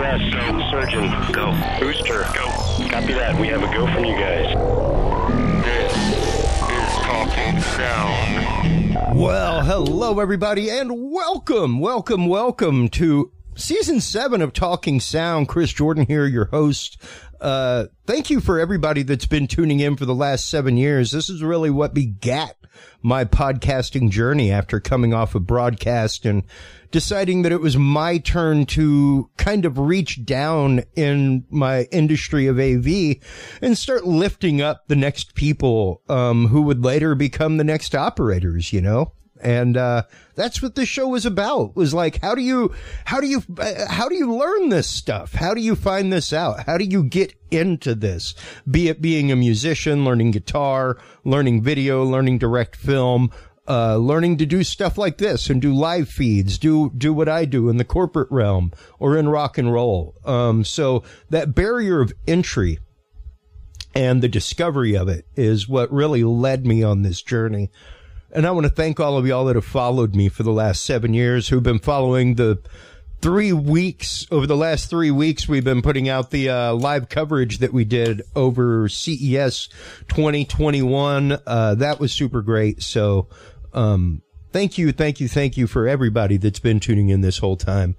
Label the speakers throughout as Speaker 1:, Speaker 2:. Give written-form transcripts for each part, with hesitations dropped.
Speaker 1: EMS, go. Surgeon, go. Booster, go. Copy that. We have a go from you guys.
Speaker 2: This is Talking Sound.
Speaker 3: Well, hello everybody, and welcome to Season 7 of Talking Sound. Chris Jordan here, your host. Thank you for everybody that's been tuning in for the last 7 years. This is really what begat my podcasting journey after coming off of broadcast and deciding that it was my turn to kind of reach down in my industry of AV and start lifting up the next people, who would later become the next operators, you know? And, that's what this show was about, was like, how do you learn this stuff? How do you find this out? How do you get into this? Be it being a musician, learning guitar, learning video, learning direct film, learning to do stuff like this and do live feeds, do what I do in the corporate realm or in rock and roll. So that barrier of entry and the discovery of it is what really led me on this journey. And I want to thank all of y'all that have followed me for the last 7 years, who've been following the 3 weeks. Over the last 3 weeks, we've been putting out the live coverage that we did over CES 2021. That was super great. So thank you for everybody that's been tuning in this whole time.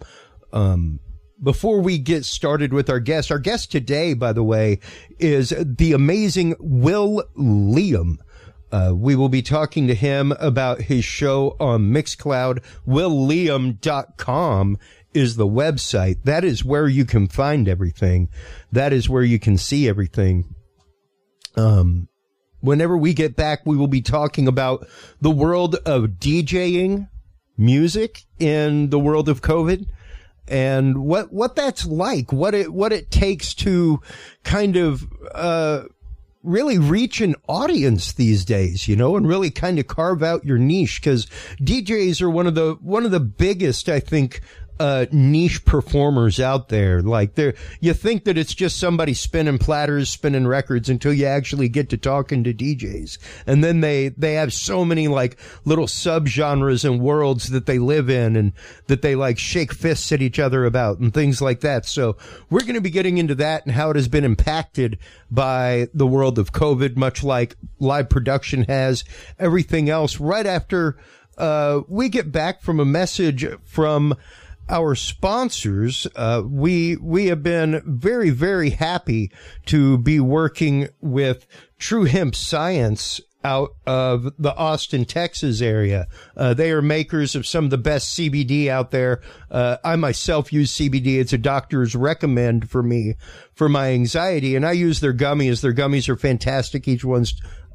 Speaker 3: Before we get started with our guest today, by the way, is the amazing Will Liam. We will be talking to him about his show on Mixcloud. WillLiam.com is the website. That is where you can find everything. That is where you can see everything. Whenever we get back, we will be talking about the world of DJing music in the world of COVID and what that's like, what it takes to kind of, really reach an audience these days, you know, and really kind of carve out your niche, because DJs are one of the biggest, I think, niche performers out there. Like, you think that it's just somebody spinning platters, spinning records, until you actually get to talking to DJs. And then they have so many like little subgenres and worlds that they live in and that they like shake fists at each other about and things like that. So we're going to be getting into that and how it has been impacted by the world of COVID, much like live production has, everything else, right after we get back from a message from our sponsors. We have been very, very happy to be working with True Hemp Science out of the Austin, Texas area. They are makers of some of the best CBD out there. I myself use CBD. It's a doctor's recommend for me for my anxiety, and I use their gummies. Their gummies are fantastic. Each one's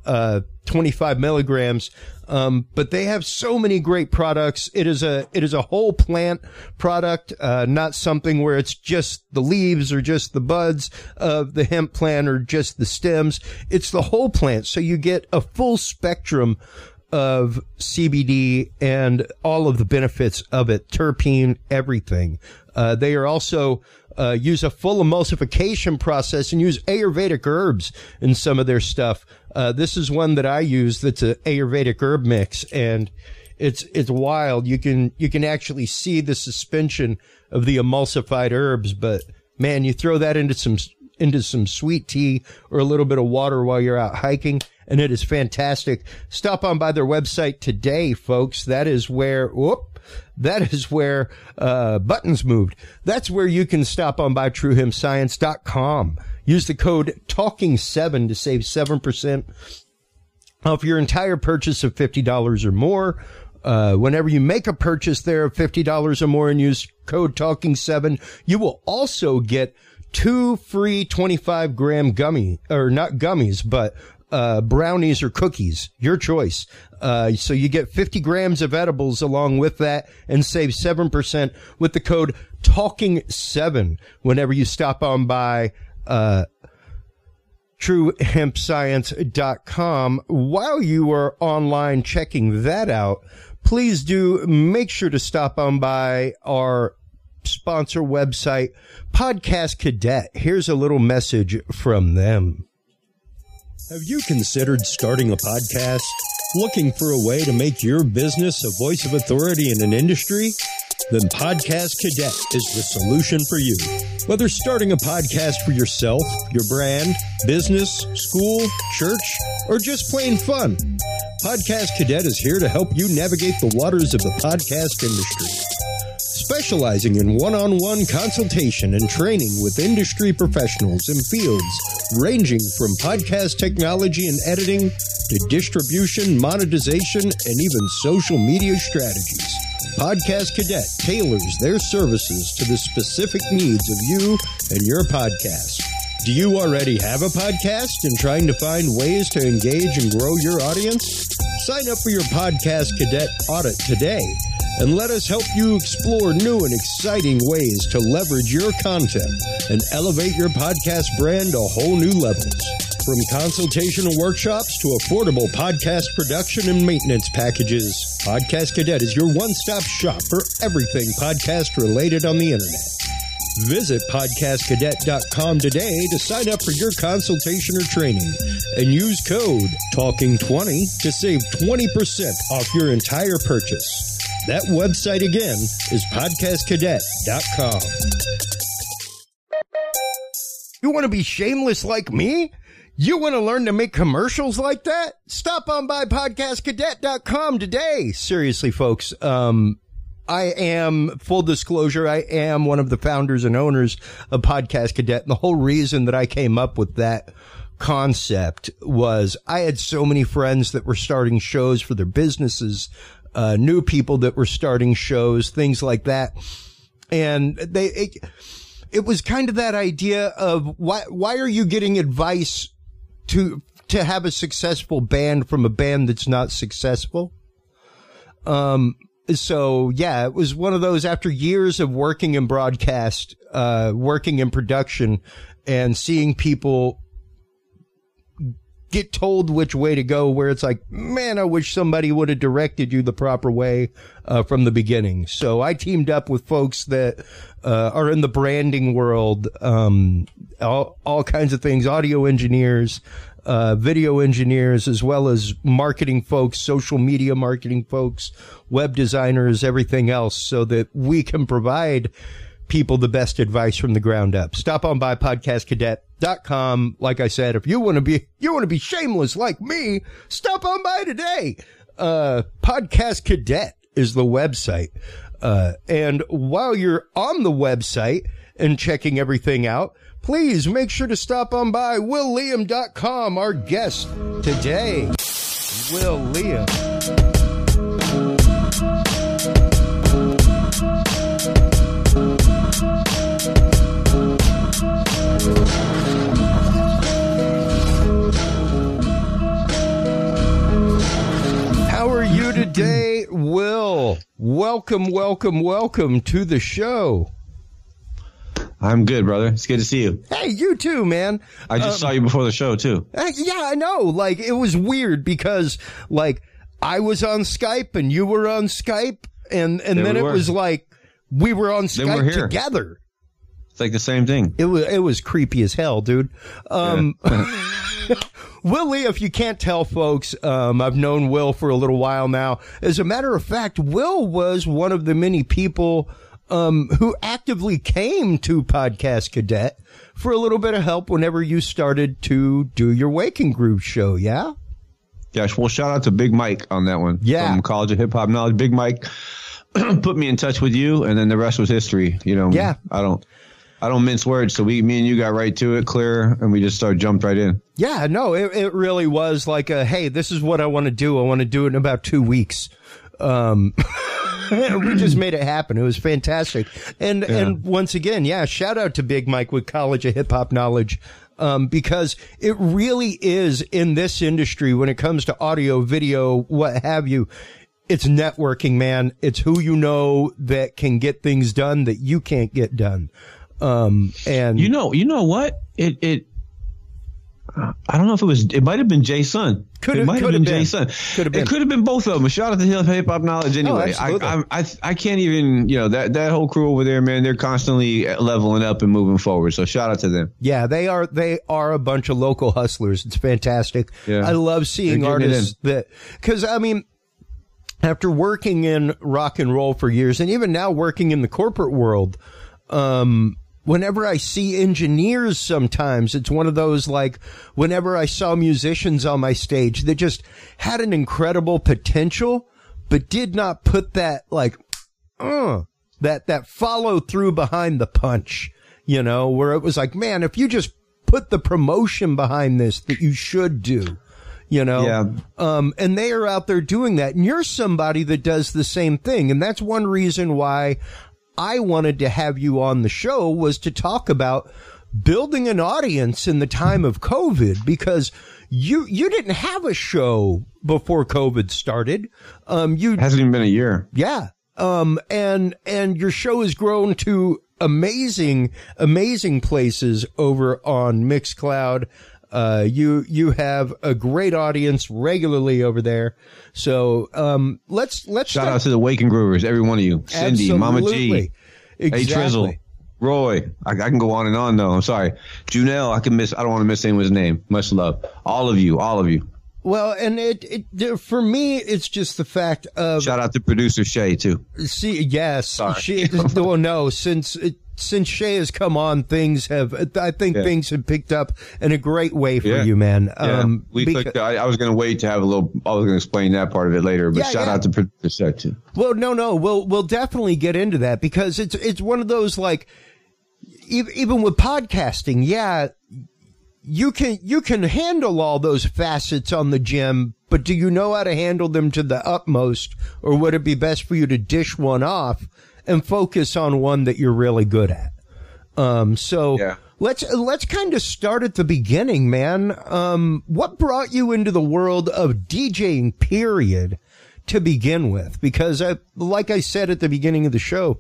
Speaker 3: 25 milligrams. But they have so many great products. It is a whole plant product, not something where it's just the leaves or just the buds of the hemp plant or just the stems. It's the whole plant. So you get a full spectrum of CBD and all of the benefits of it, terpene, everything. They are also use a full emulsification process and use Ayurvedic herbs in some of their stuff. This is one that I use that's an Ayurvedic herb mix, and it's wild. You can actually see the suspension of the emulsified herbs, but man, you throw that into some sweet tea or a little bit of water while you're out hiking, and it is fantastic. Stop on by their website today, folks. That is where buttons moved. That's where you can stop on by TrueHempScience.com. Use the code TALKING7 to save 7% off your entire purchase of $50 or more. Whenever you make a purchase there of $50 or more and use code TALKING7, you will also get 2 free 25-gram brownies or cookies, your choice. So you get 50 grams of edibles along with that and save 7% with the code TALKING7 whenever you stop on by TrueHempScience.com. While you are online checking that out, please do make sure to stop on by our sponsor website, Podcast Cadet. Here's a little message from them. Have you considered starting a podcast? Looking for a way to make your business a voice of authority in an industry? then Podcast Cadet is the solution for you. Whether starting a podcast for yourself, your brand, business, school, church, or just plain fun, Podcast Cadet is here to help you navigate the waters of the podcast industry. Specializing in one-on-one consultation and training with industry professionals in fields ranging from podcast technology and editing to distribution, monetization, and even social media strategies. Podcast Cadet tailors their services to the specific needs of you and your podcast. Do you already have a podcast and trying to find ways to engage and grow your audience? Sign up for your Podcast Cadet audit today and let us help you explore new and exciting ways to leverage your content and elevate your podcast brand to whole new levels. From consultational workshops to affordable podcast production and maintenance packages, Podcast Cadet is your one-stop shop for everything podcast related on the internet. Visit podcastcadet.com today to sign up for your consultation or training and use code TALKING20 to save 20% off your entire purchase. That website again is podcastcadet.com. You want to be shameless like me? You want to learn to make commercials like that? Stop on by podcastcadet.com today. Seriously, folks. I am, full disclosure, I am one of the founders and owners of Podcast Cadet. And the whole reason that I came up with that concept was I had so many friends that were starting shows for their businesses, new people that were starting shows, things like that. And it was kind of that idea of why are you getting advice to have a successful band from a band that's not successful? So yeah, it was one of those after years of working in broadcast, working in production and seeing people get told which way to go, where it's like, man, I wish somebody would have directed you the proper way, from the beginning. So I teamed up with folks that, are in the branding world, all kinds of things, audio engineers, video engineers, as well as marketing folks, social media marketing folks, web designers, everything else, so that we can provide people the best advice from the ground up. Stop on by podcastcadet.com. Like I said, if you want to be shameless like me, stop on by today. Podcast Cadet is the website. And while you're on the website and checking everything out, please make sure to stop on by WillLiam.com, our guest today. Will Liam. How are you today, Will? Welcome to the show.
Speaker 4: I'm good, brother. It's good to see you.
Speaker 3: Hey, you too, man.
Speaker 4: I just saw you before the show, too.
Speaker 3: Yeah, I know. Like, it was weird because, like, I was on Skype and you were on Skype, and then it was like we were on Skype together.
Speaker 4: It's like the same thing.
Speaker 3: It was creepy as hell, dude. Willie, if you can't tell, folks, I've known Will for a little while now. As a matter of fact, Will was one of the many people who actively came to Podcast Cadet for a little bit of help whenever you started to do your Waking Groove show, yeah?
Speaker 4: Yeah, well, shout out to Big Mike on that one.
Speaker 3: Yeah.
Speaker 4: From College of Hip Hop Knowledge. Big Mike put me in touch with you, and then the rest was history. You know,
Speaker 3: yeah.
Speaker 4: I don't mince words, so me and you got right to it, clear, and we just jumped right in.
Speaker 3: Yeah, no, it really was like hey, this is what I want to do. I want to do it in about 2 weeks. We just made it happen. It was fantastic. And once again, yeah, shout out to Big Mike with College of Hip Hop Knowledge. Because it really is in this industry when it comes to audio, video, what have you. It's networking, man. It's who you know that can get things done that you can't get done. And
Speaker 4: you know what? I don't know if it might have been Jay Sun. It might have been Jay Sun. It could have been both of them. Shout out to Hip Hop Knowledge anyway. I can't even, that whole crew over there, man, they're constantly leveling up and moving forward. So shout out to them.
Speaker 3: Yeah, they are a bunch of local hustlers. It's fantastic. Yeah. I love seeing artists because I mean, after working in rock and roll for years, and even now working in the corporate world, whenever I see engineers, sometimes it's one of those, like, whenever I saw musicians on my stage that just had an incredible potential, but did not put that, like, that follow through behind the punch, you know, where it was like, man, if you just put the promotion behind this that you should do, you know, and they are out there doing that. And you're somebody that does the same thing. And that's one reason why I wanted to have you on the show, was to talk about building an audience in the time of COVID, because you didn't have a show before COVID started. Hasn't
Speaker 4: even been a year.
Speaker 3: Yeah. And your show has grown to amazing places over on Mixcloud. You have a great audience regularly over there. So, let's
Speaker 4: shout out to the Waking Groovers, every one of you. Cindy,
Speaker 3: absolutely.
Speaker 4: Mama G,
Speaker 3: exactly.
Speaker 4: A Trizzle, Roy. I can go on and on though. I'm sorry. Junelle, I don't want to miss anyone's name. Much love. All of you. Well, and
Speaker 3: it for me, it's just the fact of,
Speaker 4: shout out to producer Shay too.
Speaker 3: See, yes,
Speaker 4: sorry.
Speaker 3: Well, no, since Shay has come on, things have picked up in a great way for you, man.
Speaker 4: I was going to wait to have I was going to explain that part of it later, but shout out to producer Shay too.
Speaker 3: Well, no, we'll definitely get into that, because it's one of those, like, even with podcasting, you can handle all those facets on the gym, but do you know how to handle them to the utmost, or would it be best for you to dish one off and focus on one that you're really good at? Let's kind of start at the beginning, man. What brought you into the world of DJing, period, to begin with? Because like I said at the beginning of the show,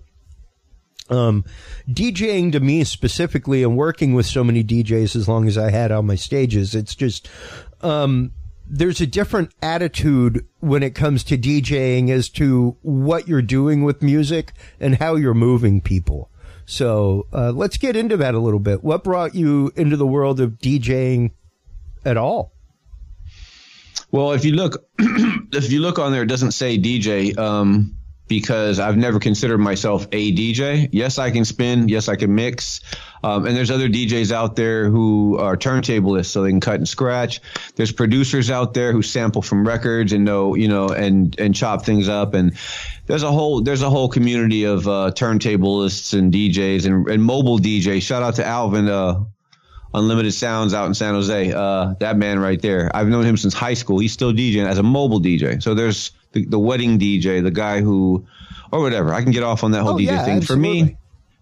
Speaker 3: DJing to me specifically, and working with so many DJs as long as I had on my stages, it's just, there's a different attitude when it comes to DJing as to what you're doing with music and how you're moving people. So, let's get into that a little bit. What brought you into the world of DJing at all?
Speaker 4: Well, if you look on there, it doesn't say DJ, because I've never considered myself a DJ. Yes, I can spin. Yes, I can mix. And there's other DJs out there who are turntablists, so they can cut and scratch. There's producers out there who sample from records and know, and chop things up. And there's a whole community of turntablists and DJs and mobile DJs. Shout out to Alvin, Unlimited Sounds out in San Jose. That man right there. I've known him since high school. He's still DJing as a mobile DJ. So there's the wedding DJ, the guy who, or whatever. I can get off on that whole DJ thing.
Speaker 3: Absolutely.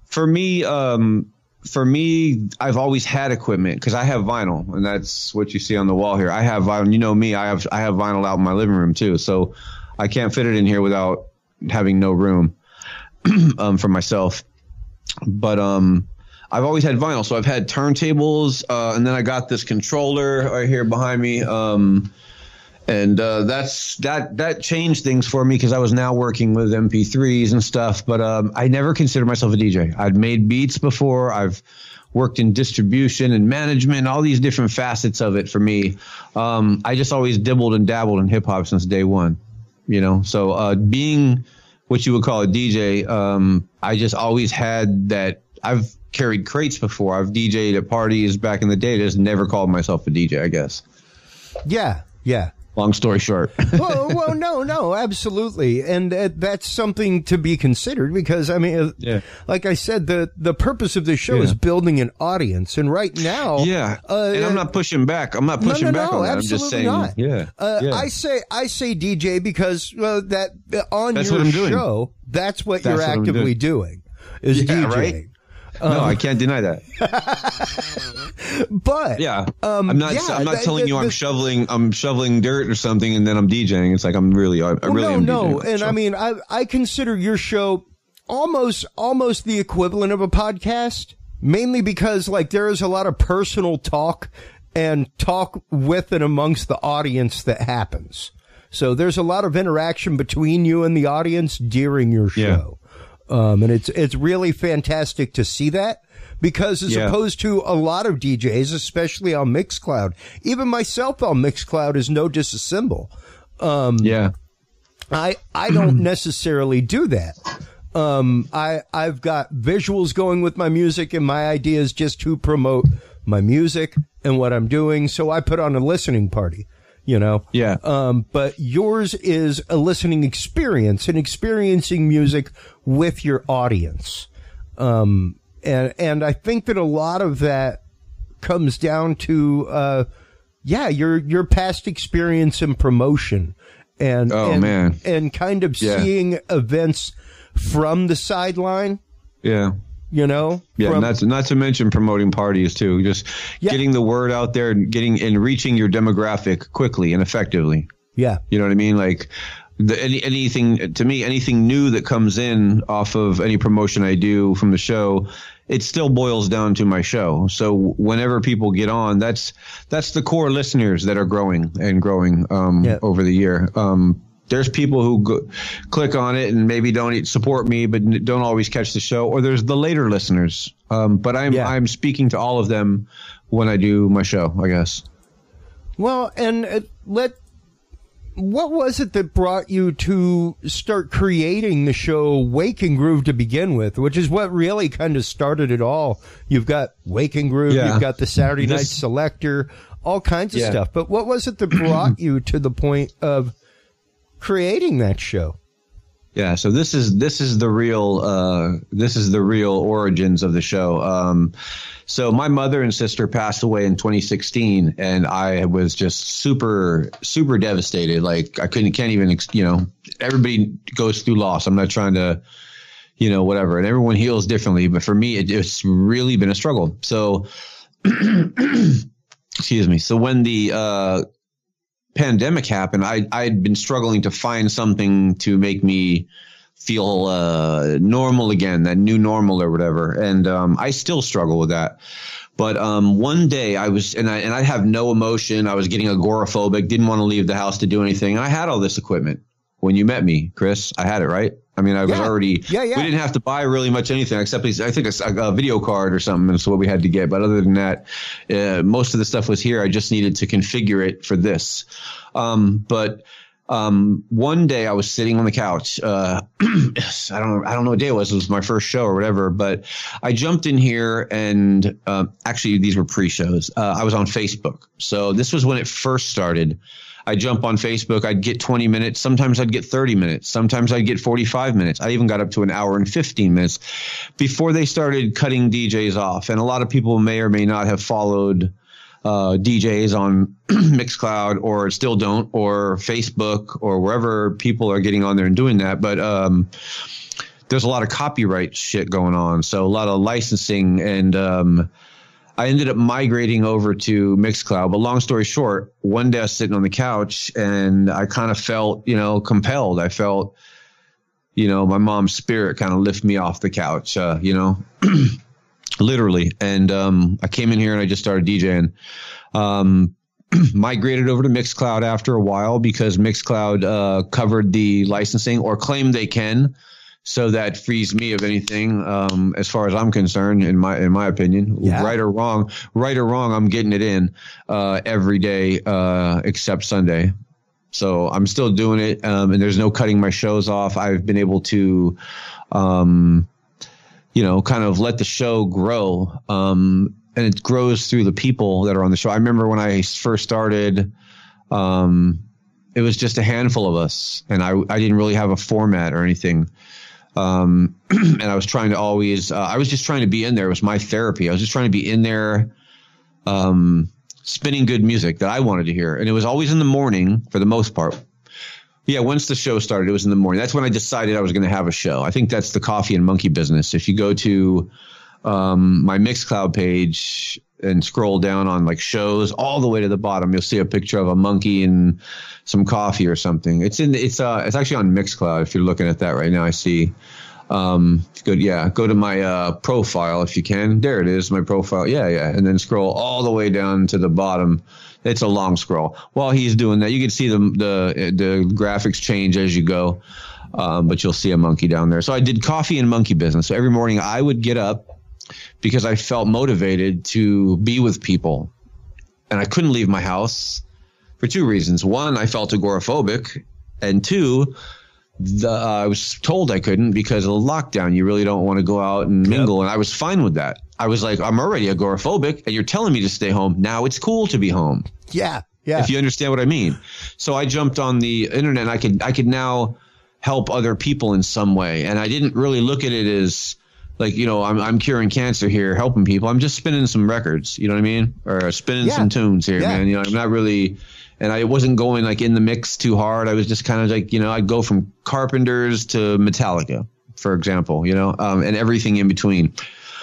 Speaker 4: For me, I've always had equipment because I have vinyl, and that's what you see on the wall here. I have vinyl. You know me. I have vinyl out in my living room too. So I can't fit it in here without having no room for myself. But I've always had vinyl, so I've had turntables, and then I got this controller right here behind me. And that changed things for me because I was now working with MP3s and stuff. But I never considered myself a DJ. I'd made beats before. I've worked in distribution and management, all these different facets of it for me. I just always dibbled and dabbled in hip hop since day one, So being what you would call a DJ, I just always had that. I've carried crates before. I've DJed at parties back in the day. Just never called myself a DJ, I guess.
Speaker 3: Yeah.
Speaker 4: Long story short.
Speaker 3: well, no, absolutely. And that's something to be considered because, I mean, like I said, the purpose of this show is building an audience. And right now.
Speaker 4: Yeah. And I'm not pushing back. I'm not pushing back on that. I'm just saying.
Speaker 3: Not. I say DJ because that on that's your show, that's what you're actively doing is DJing.
Speaker 4: Right? No, I can't deny that.
Speaker 3: But
Speaker 4: I'm not telling you I'm shoveling dirt or something and then I'm DJing. It's like I really am DJing.
Speaker 3: And I mean I consider your show almost the equivalent of a podcast, mainly because like there is a lot of personal talk and talk with and amongst the audience that happens. So there's a lot of interaction between you and the audience during your show. And it's really fantastic to see that because as opposed to a lot of DJs, especially on Mixcloud, even myself on Mixcloud is no disassemble. I don't necessarily do that. I've got visuals going with my music, and my idea is just to promote my music and what I'm doing. So I put on a listening party, you know?
Speaker 4: Yeah.
Speaker 3: But yours is a listening experience and experiencing music with your audience. And I think that a lot of that comes down to, your past experience in promotion and kind of seeing events from the sideline.
Speaker 4: Yeah.
Speaker 3: You know?
Speaker 4: Yeah, not to mention promoting parties too. Just getting the word out there and reaching your demographic quickly and effectively.
Speaker 3: Yeah.
Speaker 4: You know what I mean? Like anything new that comes in off of any promotion I do from the show, it still boils down to my show. So whenever people get on, that's the core listeners that are growing over the year. There's people who click on it and maybe don't support me, but don't always catch the show. Or there's the later listeners. But I'm speaking to all of them when I do my show, I guess.
Speaker 3: Well, and what was it that brought you to start creating the show Wake and Groove to begin with, which is what really kind of started it all? You've got Wake and Groove, you've got the Saturday Night Selector, all kinds of stuff. But what was it that brought you to the point of creating that show?
Speaker 4: Yeah, so this is the real origins of the show. So my mother and sister passed away in 2016, and I was just super, super devastated. Like can't even, everybody goes through loss. I'm not trying to, whatever, and everyone heals differently. But for me, it's really been a struggle. So, excuse me. So when the pandemic happened, I'd been struggling to find something to make me feel normal again, that new normal or whatever. And I still struggle with that. But one day I was, and I have no emotion. I was getting agoraphobic, didn't want to leave the house to do anything. I had all this equipment when you met me, Chris. I had it, right? I mean, I was already. Yeah. We didn't have to buy really much anything except I think a video card or something. That's what we had to get. But other than that, most of the stuff was here. I just needed to configure it for this. But one day I was sitting on the couch. I don't know what day it was. It was my first show or whatever. But I jumped in here, and actually these were pre-shows. I was on Facebook. So this was when it first started. I jump on Facebook. I'd get 20 minutes. Sometimes I'd get 30 minutes. Sometimes I'd get 45 minutes. I even got up to an hour and 15 minutes before they started cutting DJs off. And a lot of people may or may not have followed DJs on Mixcloud, or still don't, or Facebook, or wherever people are getting on there and doing that. But there's a lot of copyright shit going on. So a lot of licensing, and I ended up migrating over to Mixcloud. But long story short, one day I was sitting on the couch, and I kind of felt, compelled. I felt, my mom's spirit kind of lift me off the couch, literally. And I came in here and I just started DJing. Migrated over to Mixcloud after a while because Mixcloud covered the licensing, or claimed they can. So that frees me of anything, as far as I'm concerned, in my opinion. Yeah. Right or wrong, I'm getting it in every day except Sunday. So I'm still doing it, and there's no cutting my shows off. I've been able to, kind of let the show grow, and it grows through the people that are on the show. I remember when I first started, it was just a handful of us, and I didn't really have a format or anything. And I was trying to always, I was just trying to be in there. It was my therapy. I was just trying to be in there, spinning good music that I wanted to hear. And it was always in the morning for the most part. Yeah. Once the show started, it was in the morning. That's when I decided I was going to have a show. I think that's the Coffee and Monkey business. If you go to, my Mixcloud page and scroll down on like shows all the way to the bottom, you'll see a picture of a monkey and some coffee or something. It's actually on Mixcloud. If you're looking at that right now, I see. Go to my profile if you can. There it is, my profile. Yeah, and then scroll all the way down to the bottom. It's a long scroll. While he's doing that, you can see the graphics change as you go, but you'll see a monkey down there. So I did Coffee and Monkey business. So every morning I would get up because I felt motivated to be with people, and I couldn't leave my house for two reasons. One, I felt agoraphobic, And 2, I was told I couldn't because of the lockdown. You really don't want to go out and mingle. And I was fine with that. I was like, I'm already agoraphobic and you're telling me to stay home. Now it's cool to be home.
Speaker 3: Yeah.
Speaker 4: If you understand what I mean. So I jumped on the internet and I could now help other people in some way. And I didn't really look at it as like, I'm curing cancer here, helping people. I'm just spinning some records, you know what I mean? Or spinning some tunes here, man. I'm not really, and I wasn't going like in the mix too hard. I was just kind of like, I'd go from Carpenters to Metallica, for example, and everything in between.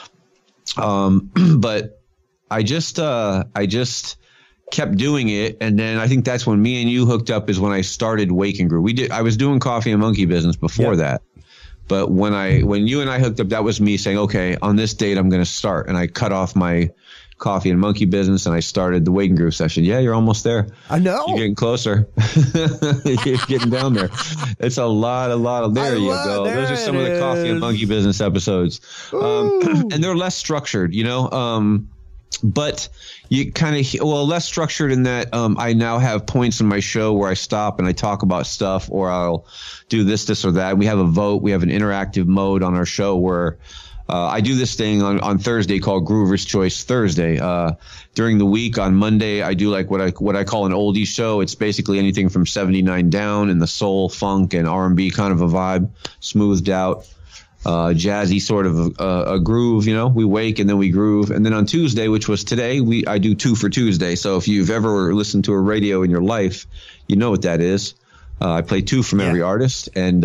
Speaker 4: But I just kept doing it. And then I think that's when me and you hooked up, is when I started Wake and Groove. I was doing Coffee and Monkey Business before that. But when you and I hooked up, that was me saying, okay, on this date, I'm going to start. And I cut off my Coffee and Monkey Business and I started the Wake and Groove session. Yeah, you're almost there.
Speaker 3: I know.
Speaker 4: You're getting closer. You're getting down there. It's a lot of, there you go. Those are some of the Coffee and Monkey Business episodes. And they're less structured, but you kind of, less structured in that I now have points in my show where I stop and I talk about stuff, or I'll do this or that. We have a vote. We have an interactive mode on our show where I do this thing on Thursday called Groover's Choice Thursday. During the week on Monday, I do like what I call an oldie show. It's basically anything from 79 down in the soul, funk, and R&B kind of a vibe, smoothed out. Jazzy sort of a groove, we wake and then we groove. And then on Tuesday, which was today, I do 2 for Tuesday. So if you've ever listened to a radio in your life, you know what that is. I play 2 from every artist, and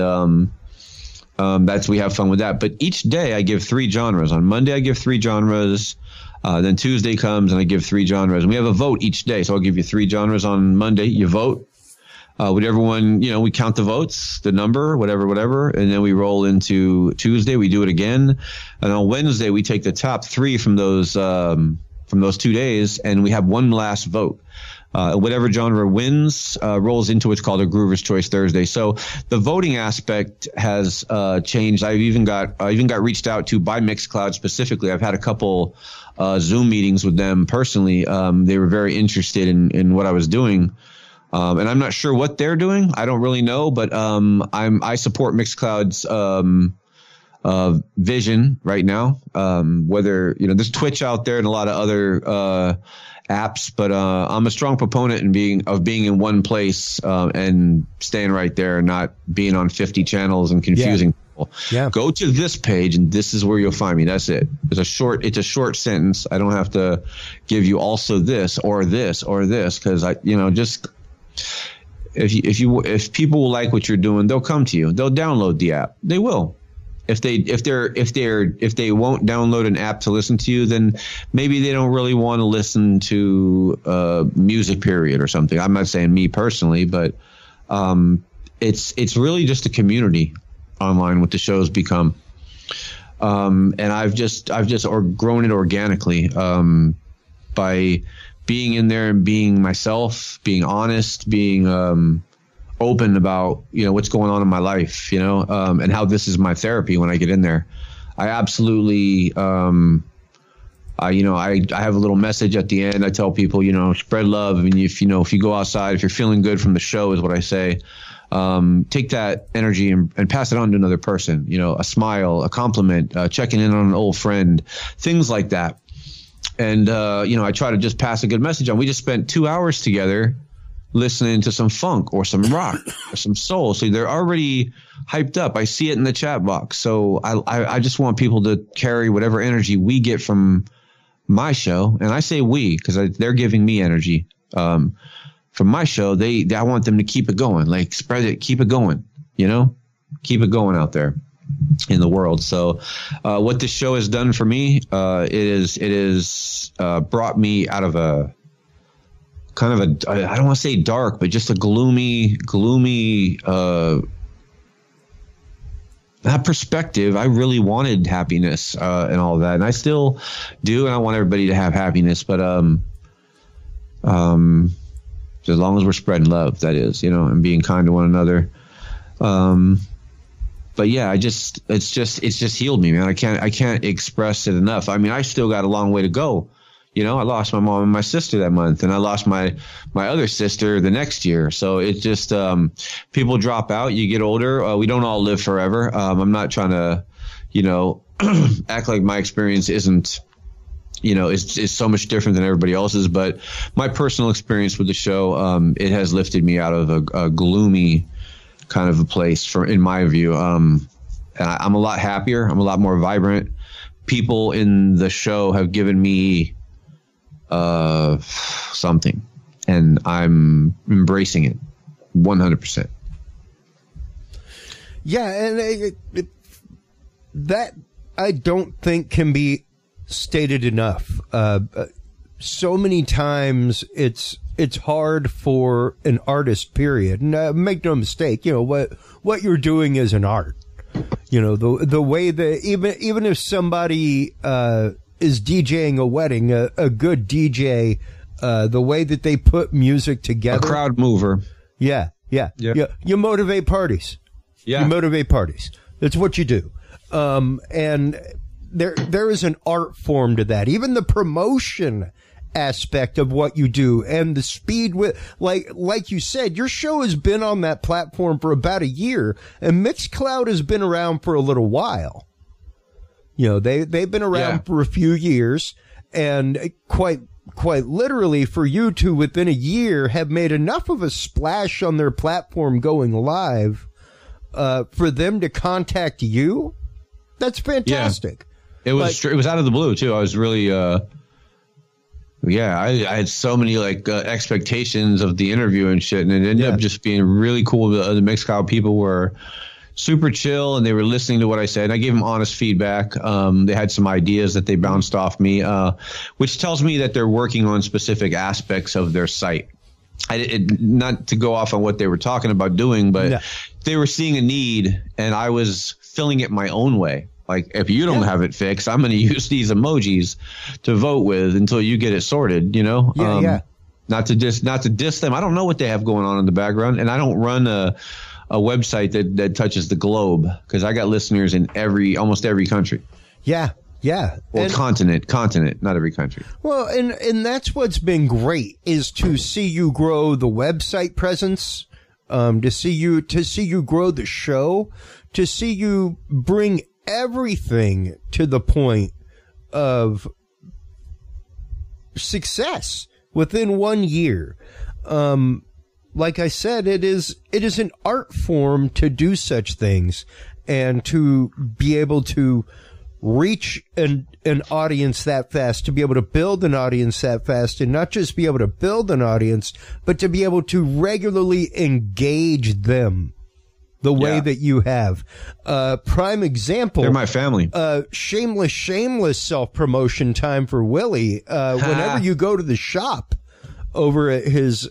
Speaker 4: we have fun with that. But each day I give 3 genres. On Monday I give 3 genres. Then Tuesday comes and I give 3 genres. And we have a vote each day. So I'll give you 3 genres on Monday. You vote. Whatever one, we count the votes, the number, whatever, and then we roll into Tuesday. We do it again, and on Wednesday we take the top 3 from those 2 days, and we have one last vote. Whatever genre wins rolls into what's called a Groover's Choice Thursday. So the voting aspect has changed. I even got reached out to by Mixcloud specifically. I've had a couple Zoom meetings with them personally. They were very interested in what I was doing. And I'm not sure what they're doing. I don't really know, but I support Mixcloud's vision right now. Whether there's Twitch out there and a lot of other apps, but I'm a strong proponent of being in one place and staying right there, and not being on 50 channels and confusing people. Yeah. Go to this page and this is where you'll find me. That's it. It's a short sentence. I don't have to give you also this or this or this, because just. If people will like what you're doing, they'll come to you. They'll download the app. They will. If they won't download an app to listen to you, then maybe they don't really want to listen to music, period, or something. I'm not saying me personally, but it's really just a community online. What the show's become, and I've just grown it organically by being in there and being myself, being honest, being open about what's going on in my life, and how this is my therapy when I get in there. I absolutely I have a little message at the end. I tell people, spread love. I mean, if you go outside, if you're feeling good from the show, is what I say. Take that energy and pass it on to another person. A smile, a compliment, checking in on an old friend, things like that. And, I try to just pass a good message on. We just spent 2 hours together listening to some funk or some rock or some soul. So they're already hyped up. I see it in the chat box. So I just want people to carry whatever energy we get from my show. And I say we, because they're giving me energy from my show. I want them to keep it going, like spread it, keep it going, keep it going out there in the world. So what this show has done for me, it is brought me out of a kind of I don't want to say dark, but just a gloomy that perspective. I really wanted happiness and all of that, and I still do, and I want everybody to have happiness, but as long as we're spreading love, that is, and being kind to one another. But yeah, it's just healed me, man. I can't express it enough. I mean, I still got a long way to go. You know, I lost my mom and my sister that month, and I lost my other sister the next year. So it's just people drop out. You get older. We don't all live forever. I'm not trying to, you know, act like my experience isn't, you know, is so much different than everybody else's. But my personal experience with the show, it has lifted me out of a gloomy kind of a place, in my view. And I'm a lot happier. I'm a lot more vibrant. People in the show have given me something, and I'm embracing it 100%.
Speaker 3: Yeah, and that I don't think can be stated enough. So many times it's hard for an artist, period. And make no mistake, you know, what you're doing is an art. You know, the way that even if somebody is DJing a wedding, a good DJ, the way that they put music together,
Speaker 4: a crowd mover.
Speaker 3: Yeah. You motivate parties. Yeah, you motivate parties. That's what you do. And there is an art form to that. Even the promotion aspect of what you do, and the speed with, like you said, your show has been on that platform for about a year, and Mixcloud has been around for a little while. You know, they've been around for a few years, and quite literally, for you to within a year have made enough of a splash on their platform going live, for them to contact you, that's fantastic.
Speaker 4: Yeah. It was out of the blue too. I was really I had so many expectations of the interview and shit, and it ended up just being really cool. The Mixcloud people were super chill, and they were listening to what I said. I gave them honest feedback. They had some ideas that they bounced off me, which tells me that they're working on specific aspects of their site. Not to go off on what they were talking about doing, but they were seeing a need, and I was filling it my own way. Like, if you don't have it fixed, I'm going to use these emojis to vote with until you get it sorted, you know? Not to diss them. I don't know what they have going on in the background, and I don't run a website that touches the globe, because I got listeners in almost every country.
Speaker 3: Yeah.
Speaker 4: Well, continent, not every country.
Speaker 3: Well, and that's what's been great, is to see you grow the website presence, to see you grow the show, to see you bring everything to the point of success within 1 year. Like I said, it is an art form to do such things, and to be able to reach an audience that fast, to be able to build an audience that fast, and not just be able to build an audience, but to be able to regularly engage them the way that you have. Prime example.
Speaker 4: They're my family.
Speaker 3: Shameless self-promotion time for Willie. Whenever you go to the shop over at his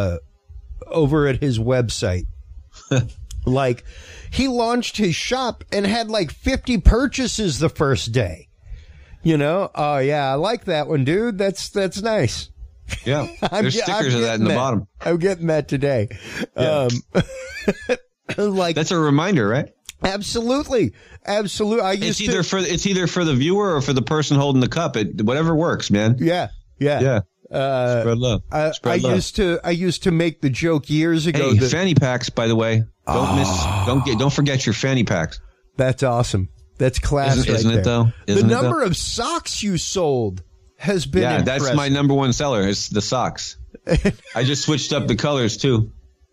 Speaker 3: website, like, he launched his shop and had 50 purchases the first day. You know? Oh yeah, I like that one, dude. That's nice.
Speaker 4: Yeah. There's stickers of that in the bottom.
Speaker 3: I'm getting that today. Yeah.
Speaker 4: That's a reminder, right?
Speaker 3: Absolutely. It's
Speaker 4: either for the viewer or for the person holding the cup. Whatever works, man.
Speaker 3: Yeah.
Speaker 4: Spread love.
Speaker 3: I used to make the joke years ago.
Speaker 4: Hey, fanny packs, by the way. Don't forget your fanny packs.
Speaker 3: That's awesome. That's class,
Speaker 4: isn't it though?
Speaker 3: The number of socks you sold has been impressive.
Speaker 4: That's my number one seller. It's the socks. I just switched up the colors too.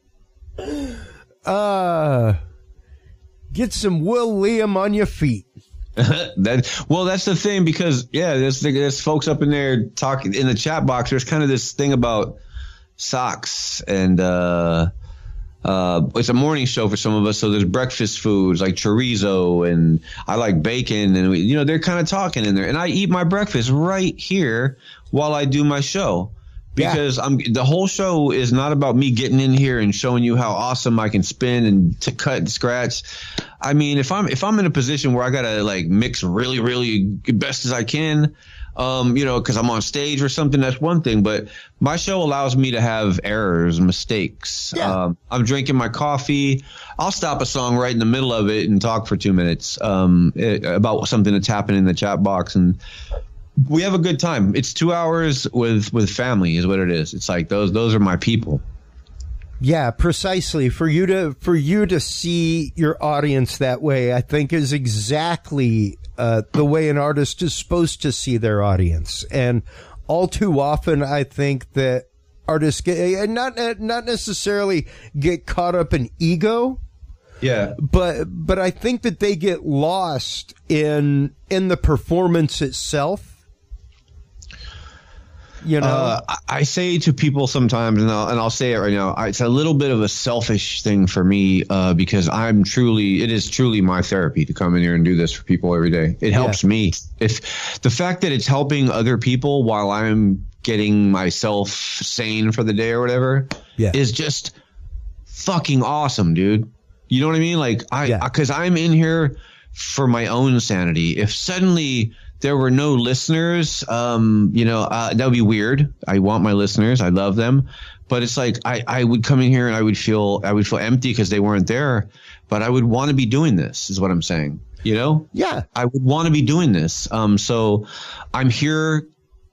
Speaker 3: Get some Will Liam on your feet.
Speaker 4: That's the thing, because there's folks up in there talking in the chat box. There's kind of this thing about socks, and it's a morning show for some of us, so there's breakfast foods like chorizo, and I like bacon, and they're kind of talking in there, and I eat my breakfast right here while I do my show. Because the whole show is not about me getting in here and showing you how awesome I can spin and to cut and scratch. I mean, if I'm in a position where I gotta mix really, really best as I can, because I'm on stage or something, that's one thing. But my show allows me to have errors, mistakes. Yeah. I'm drinking my coffee. I'll stop a song right in the middle of it and talk for 2 minutes about something that's happening in the chat box, and we have a good time. It's 2 hours with family is what it is. It's like those are my people.
Speaker 3: Yeah, precisely. For you to see your audience that way, I think is exactly the way an artist is supposed to see their audience. And all too often, I think that artists get not necessarily get caught up in ego.
Speaker 4: Yeah,
Speaker 3: but I think that they get lost in the performance itself. You know,
Speaker 4: I say to people sometimes, and I'll say it right now. It's a little bit of a selfish thing for me because it is truly my therapy to come in here and do this for people every day. It helps me. If the fact that it's helping other people while I'm getting myself sane for the day or whatever is just fucking awesome, dude. You know what I mean? Like because I'm in here for my own sanity. If suddenly there were no listeners, that would be weird. I want my listeners. I love them. But it's like I would come in here and I would feel empty because they weren't there. But I would want to be doing this is what I'm saying. You know?
Speaker 3: Yeah. I
Speaker 4: would want to be doing this. So I'm here,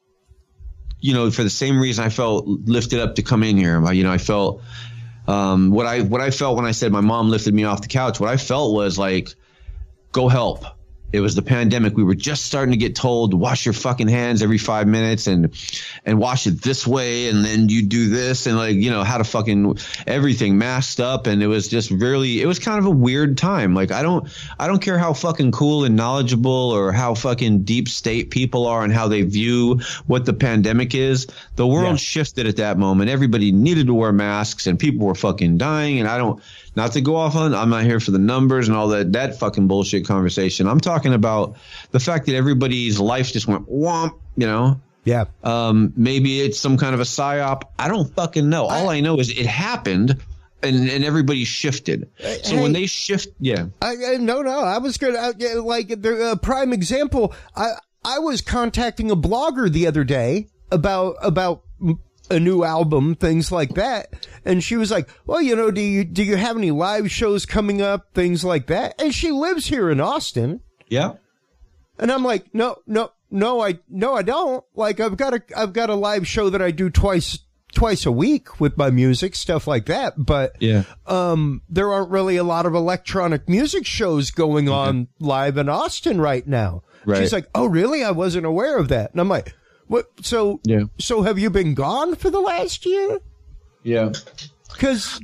Speaker 4: for the same reason I felt lifted up to come in here. I felt what I felt when I said my mom lifted me off the couch. What I felt was like, go help. It was the pandemic. We were just starting to get told, wash your fucking hands every 5 minutes and wash it this way. And then you do this and how to fucking everything masked up. And it was just it was kind of a weird time. Like, I don't care how fucking cool and knowledgeable or how fucking deep state people are and how they view what the pandemic is. The world shifted at that moment. Everybody needed to wear masks and people were fucking dying. And not to go off on, I'm not here for the numbers and all that fucking bullshit conversation. I'm talking about the fact that everybody's life just went womp,
Speaker 3: Yeah.
Speaker 4: Maybe it's some kind of a psyop. I don't fucking know. All I know is it happened and everybody shifted. So when they shift,
Speaker 3: No. I was going to, the prime example, I was contacting a blogger the other day about a new album, things like that. And she was like, well, do you have any live shows coming up, things like that? And she lives here in Austin.
Speaker 4: Yeah.
Speaker 3: And I'm like, no, I don't. Like, I've got a live show that I do twice a week with my music, stuff like that. But, there aren't really a lot of electronic music shows going on live in Austin right now. Right. She's like, oh, really? I wasn't aware of that. And I'm like, what? So have you been gone for the last year?
Speaker 4: Yeah.
Speaker 3: Cause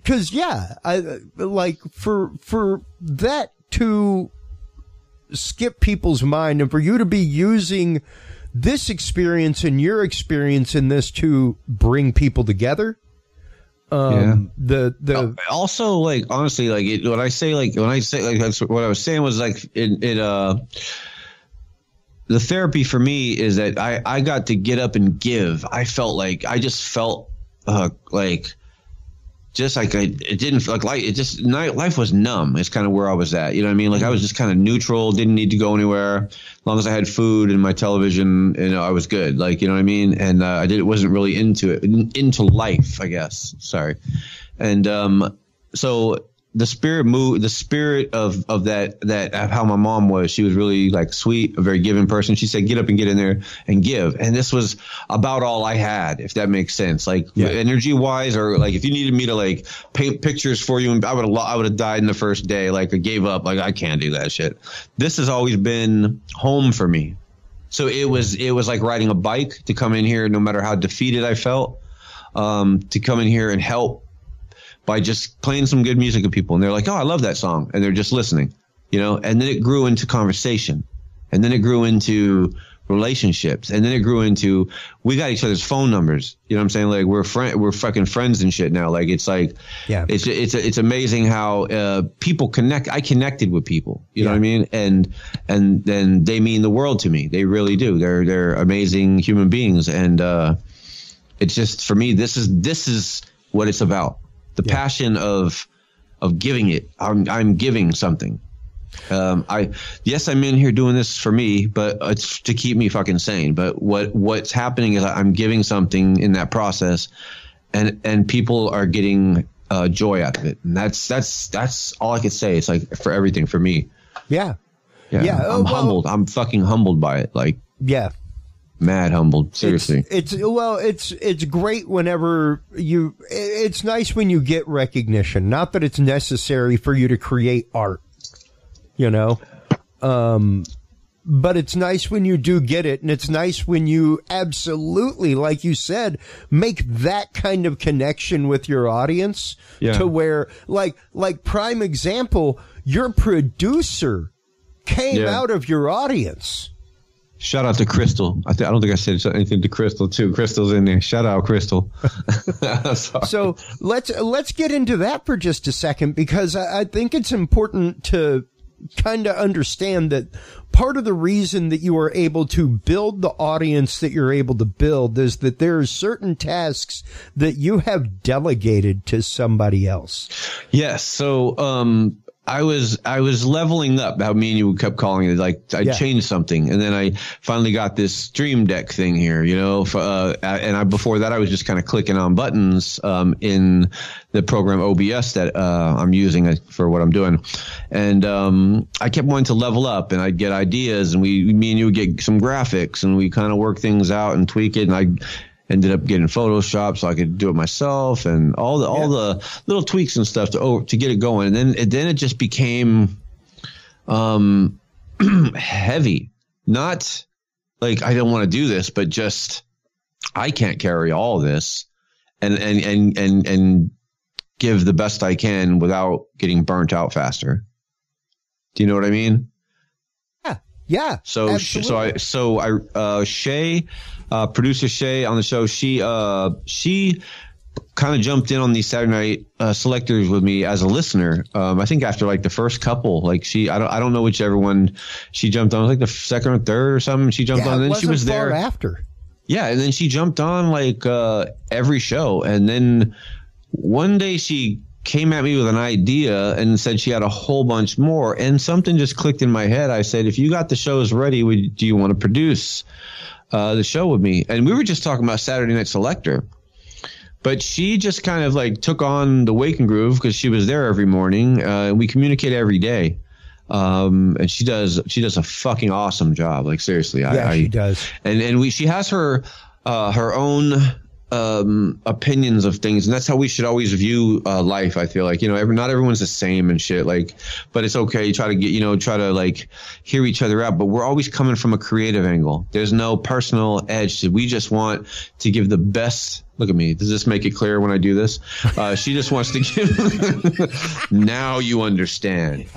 Speaker 3: I like for that to skip people's mind and for you to be using this experience and your experience in this to bring people together. Also,
Speaker 4: like, honestly, like when I say that's what I was saying was like the therapy for me is that I got to get up and give. I felt like I just felt life was numb. It's kind of where I was at. You know what I mean? Like I was just kind of neutral, didn't need to go anywhere. As long as I had food and my television, I was good. Like, you know what I mean? And wasn't really into life, I guess. Sorry. And so the spirit of that how my mom was. She was really like sweet, a very giving person. She said, get up and get in there and give. And this was about all I had, if that makes sense. Like energy wise, or like if you needed me to like paint pictures for you, and I would have died in the first day. Like I gave up. Like I can't do that shit. This has always been home for me. So it was like riding a bike to come in here, no matter how defeated I felt, to come in here and help by just playing some good music with people. And they're like, oh, I love that song. And they're just listening, and then it grew into conversation, and then it grew into relationships. And then it grew into, we got each other's phone numbers. You know what I'm saying? Like we're fucking friends and shit now. Like it's like, it's amazing how, people connect. I connected with people, you know what I mean? And then they mean the world to me. They really do. They're amazing human beings. And, it's just, for me, this is what it's about. The passion of giving it. I'm giving something. I'm in here doing this for me, but it's to keep me fucking sane. But what's happening is I'm giving something in that process, and people are getting joy out of it. And that's all I could say. It's like for everything for me.
Speaker 3: Yeah.
Speaker 4: I'm humbled. I'm fucking humbled by it. Like,
Speaker 3: yeah.
Speaker 4: mad humbled. Seriously.
Speaker 3: It's great whenever it's nice when you get recognition. Not that it's necessary for you to create art, but it's nice when you do get it. And it's nice when you absolutely, like you said, make that kind of connection with your audience to where, like prime example, your producer came out of your audience.
Speaker 4: Shout out to Crystal. I don't think I said anything to Crystal too. Crystal's in there. Shout out, Crystal.
Speaker 3: So let's get into that for just a second, because I think it's important to kind of understand that part of the reason that you are able to build the audience that you're able to build is that there are certain tasks that you have delegated to somebody else.
Speaker 4: Yes. So, I was leveling up. How me and you kept calling it, like I changed something, and then I finally got this Stream Deck thing here, before that I was just kind of clicking on buttons in the program OBS that I'm using for what I'm doing, and I kept wanting to level up, and I'd get ideas, and me and you would get some graphics, and we kind of work things out and tweak it, and I ended up getting Photoshop so I could do it myself, and all the little tweaks and stuff to get it going. And then it just became heavy. Not like I don't want to do this, but just I can't carry all this and give the best I can without getting burnt out faster. Do you know what I mean?
Speaker 3: Yeah.
Speaker 4: So Shay, producer Shay on the show, she kind of jumped in on these Saturday night selectors with me as a listener. I think after like the first couple, like I don't know whichever one she jumped on, like the second or third or something. She jumped on, and then she was there
Speaker 3: after.
Speaker 4: Yeah, and then she jumped on like every show, and then one day she came at me with an idea and said she had a whole bunch more, and something just clicked in my head. I said, if you got the shows ready, do you want to produce the show with me? And we were just talking about Saturday Night Selector, but she just kind of like took on the Wake and Groove because she was there every morning. We communicate every day. And she does a fucking awesome job. Like seriously.
Speaker 3: She does.
Speaker 4: And she has her own opinions of things, and that's how we should always view life. I feel like, not everyone's the same and shit, like, but it's okay. Try to like hear each other out, but we're always coming from a creative angle. There's no personal edge. We just want to give the best. Look at me. Does this make it clear when I do this? She just wants to give. Now you understand.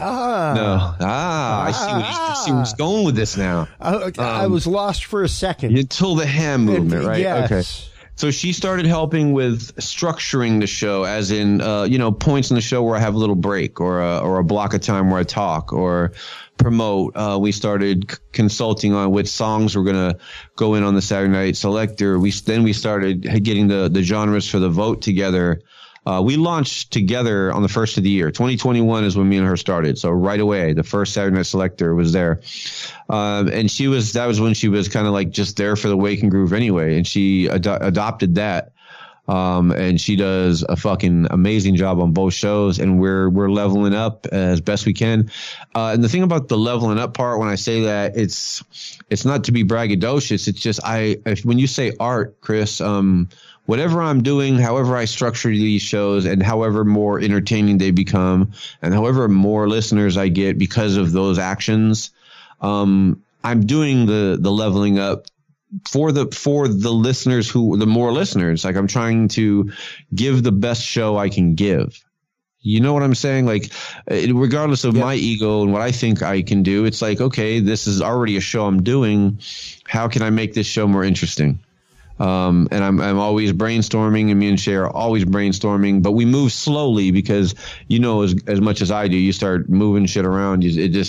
Speaker 4: I see where he's going with this now.
Speaker 3: I was lost for a second
Speaker 4: until the hand movement, right?
Speaker 3: Yes.
Speaker 4: Okay. So she started helping with structuring the show, as in, points in the show where I have a little break or a block of time where I talk or promote. We started consulting on which songs we're going to go in on the Saturday Night Selector. We started getting the genres for the vote together. We launched together on the first of the year. 2021 is when me and her started. So right away, the first Saturday Night Selector was there. And that was when she was kind of like just there for the Wake and Groove anyway. And she adopted that. And she does a fucking amazing job on both shows, and we're leveling up as best we can. And the thing about the leveling up part, when I say that, it's not to be braggadocious. It's just when you say art, Chris, whatever I'm doing, however I structure these shows, and however more entertaining they become, and however more listeners I get because of those actions, I'm doing the leveling up for the listeners the more listeners. Like, I'm trying to give the best show I can give. You know what I'm saying? Like, regardless of my ego and what I think I can do, it's like, okay, this is already a show I'm doing. How can I make this show more interesting? And I'm always brainstorming, and me and Shay are always brainstorming, but we move slowly because, as much as I do, you start moving shit around,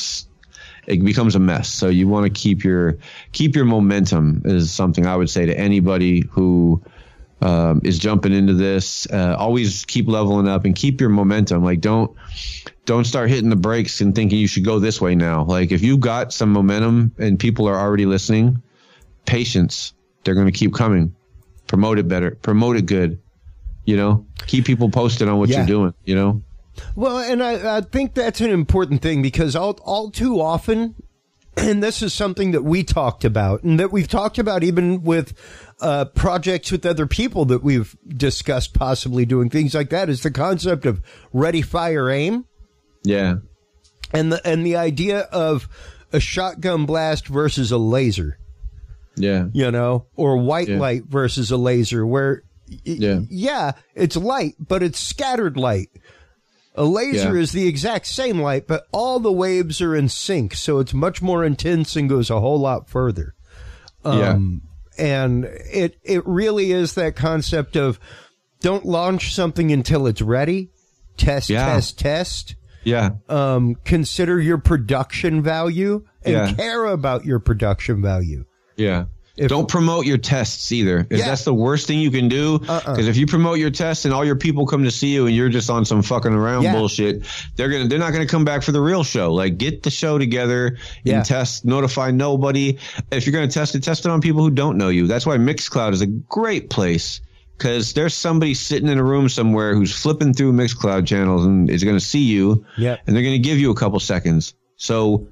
Speaker 4: it becomes a mess. So you want to keep your momentum, is something I would say to anybody who is jumping into this. Always keep leveling up and keep your momentum. Like, don't start hitting the brakes and thinking you should go this way now. Like, if you've got some momentum and people are already listening, patience. They're going to keep coming. Promote it better. Promote it good. Keep people posted on what you're doing,
Speaker 3: Well, and I think that's an important thing, because all too often and this is something that we talked about and that we've talked about even with projects with other people that we've discussed possibly doing things like that, is the concept of ready, fire, aim.
Speaker 4: Yeah.
Speaker 3: And the idea of a shotgun blast versus a laser.
Speaker 4: Yeah.
Speaker 3: You know, or white light versus a laser where, it's light, but it's scattered light. A laser is the exact same light, but all the waves are in sync, so it's much more intense and goes a whole lot further. And it really is that concept of don't launch something until it's ready. Test.
Speaker 4: Yeah.
Speaker 3: Consider your production value and care about your production value.
Speaker 4: Yeah. Don't promote your tests either. That's the worst thing you can do. Because if you promote your tests and all your people come to see you and you're just on some fucking around bullshit, they're not gonna come back for the real show. Like, get the show together and test. Notify nobody. If you're gonna test it on people who don't know you. That's why Mixcloud is a great place. Because there's somebody sitting in a room somewhere who's flipping through Mixcloud channels and is going to see you, and they're going to give you a couple seconds. So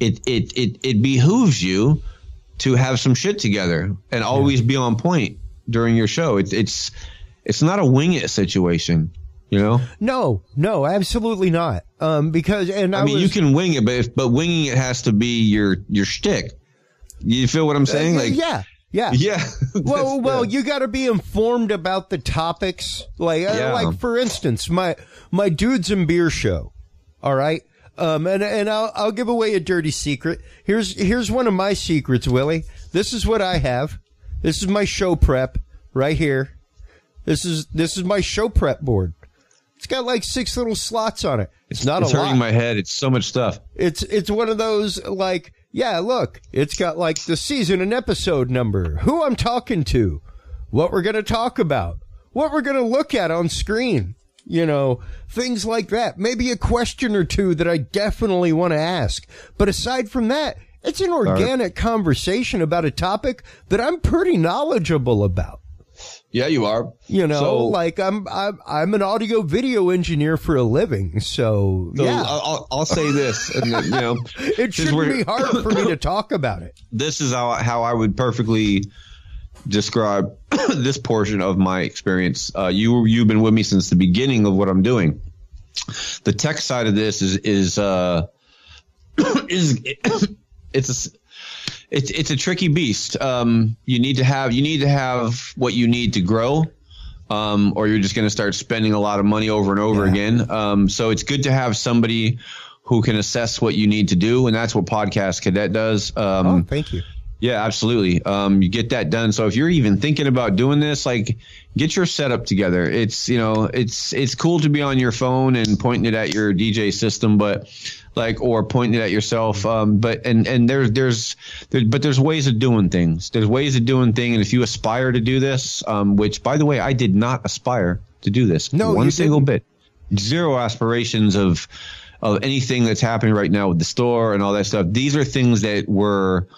Speaker 4: it behooves you to have some shit together and always be on point during your show. It's not a wing it situation, you know?
Speaker 3: No, absolutely not. Because
Speaker 4: you can wing it, but winging it has to be your shtick. You feel what I'm saying?
Speaker 3: Yeah. Well, you got to be informed about the topics. Like for instance, my Dudes and Beer show. All right. And I'll give away a dirty secret. Here's one of my secrets, Willie. This is what I have. This is my show prep right here. This is my show prep board. It's got like 6 little slots on it. It's not a lot. It's
Speaker 4: hurting my head. It's so much stuff.
Speaker 3: It's one of those like, yeah, look, it's got like the season and episode number, who I'm talking to, what we're going to talk about, what we're going to look at on screen, you know, things like that. Maybe a question or two that I definitely want to ask. But aside from that, it's an organic conversation about a topic that I'm pretty knowledgeable about.
Speaker 4: Yeah, you are.
Speaker 3: You know, like I'm an audio video engineer for a living, so yeah.
Speaker 4: I'll say this, and you know,
Speaker 3: it shouldn't be hard for me to talk about it. This
Speaker 4: is how I would perfectly describe this portion of my experience. You've been with me since the beginning of what I'm doing. The tech side of this is it's a tricky beast. You need to have what you need to grow, or you're just going to start spending a lot of money over and over again. So it's good to have somebody who can assess what you need to do, and that's what Podcast Cadet does.
Speaker 3: Thank you.
Speaker 4: Yeah, absolutely. You get that done. So if you're even thinking about doing this, like, get your setup together. It's, you know, it's cool to be on your phone and pointing it at your DJ system, but or pointing it at yourself. But there's ways of doing things. There's ways of doing things. And if you aspire to do this, which, by the way, I did not aspire to do this.
Speaker 3: No,
Speaker 4: one single bit. Zero aspirations of anything that's happening right now with the store and all that stuff. These are things that were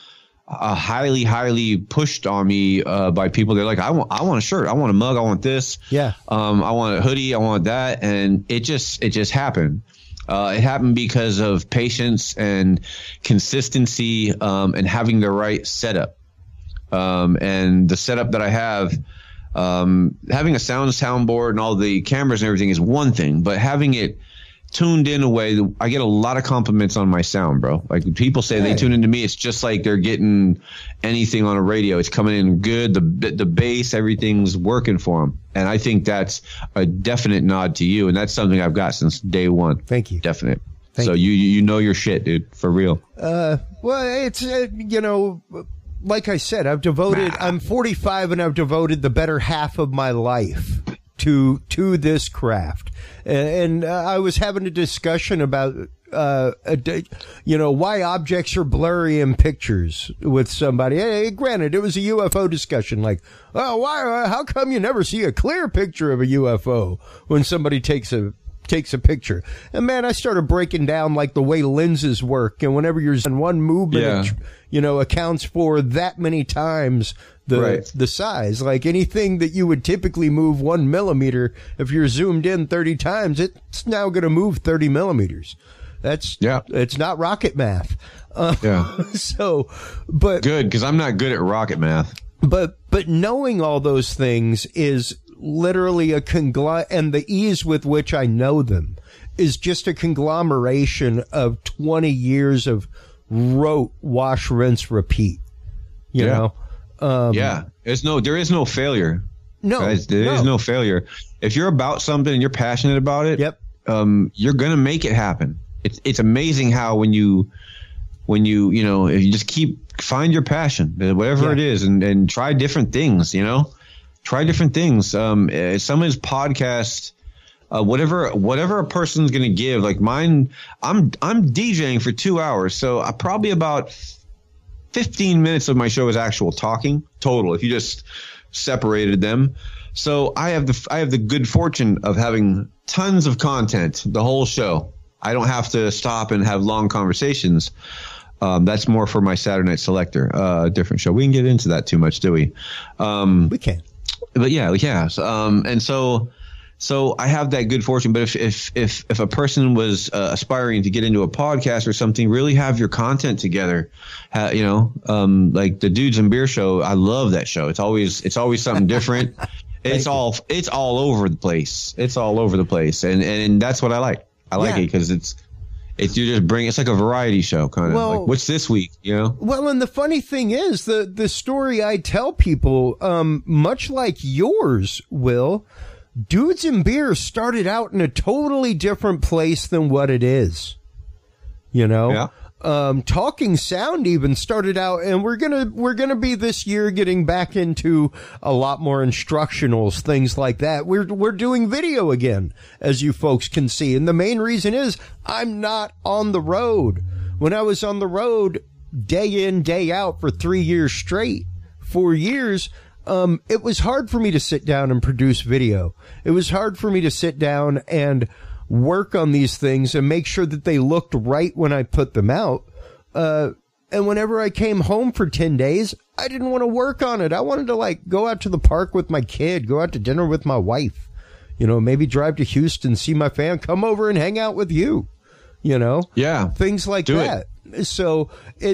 Speaker 4: highly pushed on me by people. They're like, I want a shirt, I want a mug, I want this, I want a hoodie, I want that, and it just happened. It happened because of patience and consistency, and having the right setup. And the setup that I have, having a soundboard and all the cameras and everything is one thing, but having it tuned in a way, I get a lot of compliments on my sound, bro. Like, people say they tune into me, it's just like they're getting anything on a radio. It's coming in good. The bass, everything's working for them. And I think that's a definite nod to you. And that's something I've got since day one.
Speaker 3: Thank you.
Speaker 4: Definite. So you know your shit, dude, for real.
Speaker 3: Well, it's, you know, like I said, I'm 45 and I've devoted the better half of my life to this craft. And I was having a discussion about, you know, why objects are blurry in pictures with somebody. Hey, granted, it was a UFO discussion. Like, how come you never see a clear picture of a UFO when somebody takes a picture? And man, I started breaking down like the way lenses work, and whenever you're in one movement, you know, accounts for that many times the size. Like, anything that you would typically move 1 millimeter, if you're zoomed in 30 times, it's now going to move 30 millimeters. It's not rocket math. So, but
Speaker 4: good, because I'm not good at rocket math.
Speaker 3: But knowing all those things is literally and the ease with which I know them is just a conglomeration of 20 years of rote wash, rinse, repeat. You know? There is no failure.
Speaker 4: No, guys, there is no failure. If you're about something and you're passionate about it, you're going to make it happen. It's amazing how when you if you just find your passion, whatever it is, and try different things, try different things. Some of his podcasts, whatever a person's going to give, like mine, I'm DJing for 2 hours. So probably about 15 minutes of my show is actual talking total, if you just separated them. So I have the good fortune of having tons of content the whole show. I don't have to stop and have long conversations. That's more for my Saturday Night Selector, different show. We can get into that too much, do we?
Speaker 3: We can.
Speaker 4: But yeah. And so I have that good fortune. But if a person was aspiring to get into a podcast or something, really have your content together. Like the Dudes and Beer show. I love that show. It's always something different. It's all over the place. It's all over the place, and that's what I like. I like it because it's like a variety show kind of. Like, what's this week?
Speaker 3: Well, and the funny thing is the story I tell people, much like yours, Will, Dudes and Beer started out in a totally different place than what it is. Talking Sound even started out, and we're gonna be this year getting back into a lot more instructionals, things like that. We're doing video again, as you folks can see, and the main reason is I'm not on the road. When I was on the road day in, day out for 3 years straight, 4 years, it was hard for me to sit down and produce video. It was hard for me to sit down and work on these things and make sure that they looked right when I put them out. And whenever I came home for 10 days, I didn't want to work on it. I wanted to go out to the park with my kid, go out to dinner with my wife, maybe drive to Houston, see my fam, come over and hang out with you, things like that. So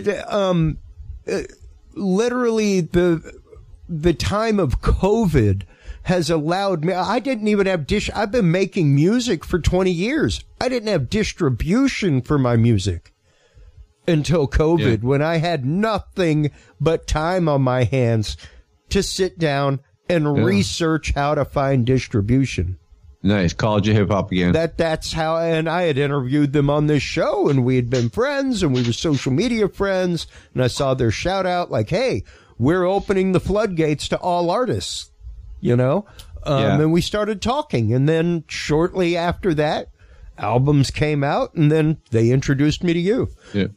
Speaker 3: literally the time of COVID has allowed me. I didn't even have I've been making music for 20 years. I didn't have distribution for my music until COVID, when I had nothing but time on my hands to sit down and research how to find distribution.
Speaker 4: Nice. College of Hip Hop again.
Speaker 3: That's how, and I had interviewed them on this show, and we had been friends, and we were social media friends, and I saw their shout out like, hey, we're opening the floodgates to all artists. And we started talking, and then shortly after that, albums came out, and then they introduced me to you.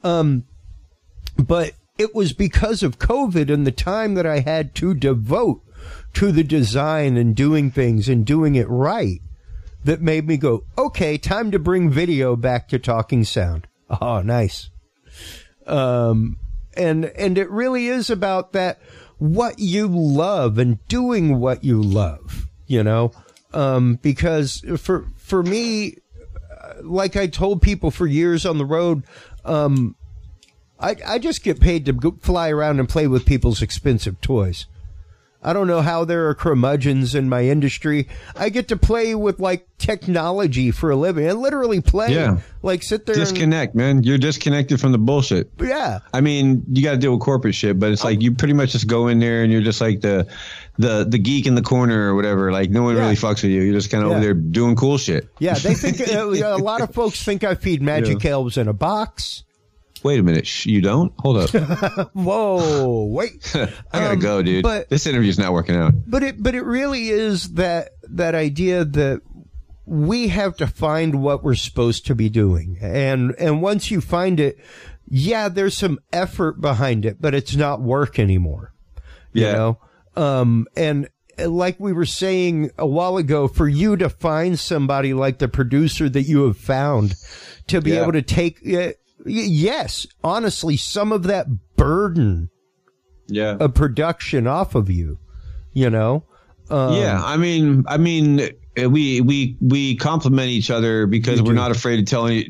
Speaker 3: But it was because of COVID and the time that I had to devote to the design and doing things and doing it right that made me go, okay, time to bring video back to Talking Sound. Oh, nice. And it really is about that, what you love and doing what you love, because for me, like I told people for years on the road, I just get paid to go fly around and play with people's expensive toys. I don't know how there are curmudgeons in my industry. I get to play with technology for a living. I literally play, sit there.
Speaker 4: Disconnect, man. You're disconnected from the bullshit.
Speaker 3: Yeah.
Speaker 4: I mean, you got to deal with corporate shit, but it's you pretty much just go in there and you're just like the geek in the corner or whatever. No one really fucks with you. You're just kind of over there doing cool shit.
Speaker 3: Yeah. They think a lot of folks think I feed magic elves in a box.
Speaker 4: Wait a minute. You don't? Hold up.
Speaker 3: Whoa, wait.
Speaker 4: I gotta go, dude. But this interview's not working out.
Speaker 3: But it really is that idea that we have to find what we're supposed to be doing. And once you find it, there's some effort behind it, but it's not work anymore. And like we were saying a while ago, for you to find somebody like the producer that you have found to be able to take yes, honestly, some of that burden of production off of you,
Speaker 4: I mean, we complement each other because we're not afraid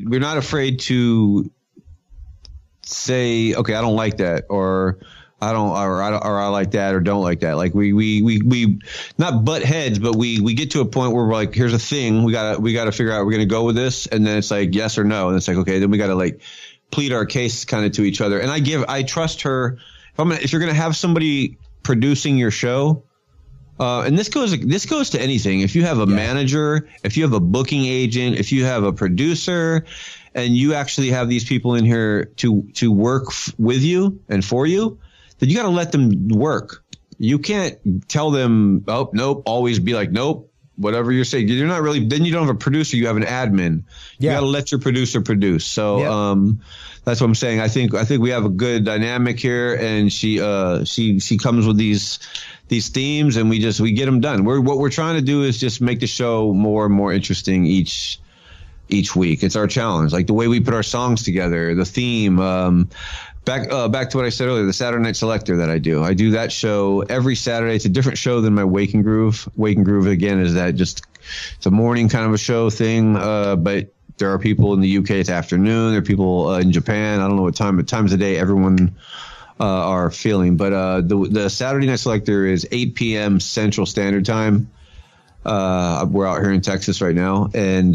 Speaker 4: to say, okay, I don't like that, or I like that, or don't like that. Like we not butt heads, but we get to a point where we're like, here's a thing, we gotta figure out, we're gonna go with this, and then it's like yes or no, and it's like, okay, then we gotta like plead our case kind of to each other. And I trust her. If you're gonna have somebody producing your show, and this goes to anything. If you have a manager, if you have a booking agent, if you have a producer, and you actually have these people in here to work with you and for you, then you got to let them work. You can't tell them, oh, nope, always be like, nope, whatever you're saying. You're not really, then you don't have a producer, you have an admin. You got to let your producer produce. So, that's what I'm saying. I think we have a good dynamic here, and she comes with these themes, and we get them done. What we're trying to do is just make the show more and more interesting each week. It's our challenge. Like the way we put our songs together, the theme, back to what I said earlier, the Saturday Night Selector that I do. I do that show every Saturday. It's a different show than my Wake and Groove. Wake and Groove, again, is that just, it's a morning kind of a show thing. But there are people in the UK, it's afternoon. There are people in Japan. I don't know what times of the day everyone are feeling. But the Saturday Night Selector is 8 p.m. Central Standard Time. We're out here in Texas right now, and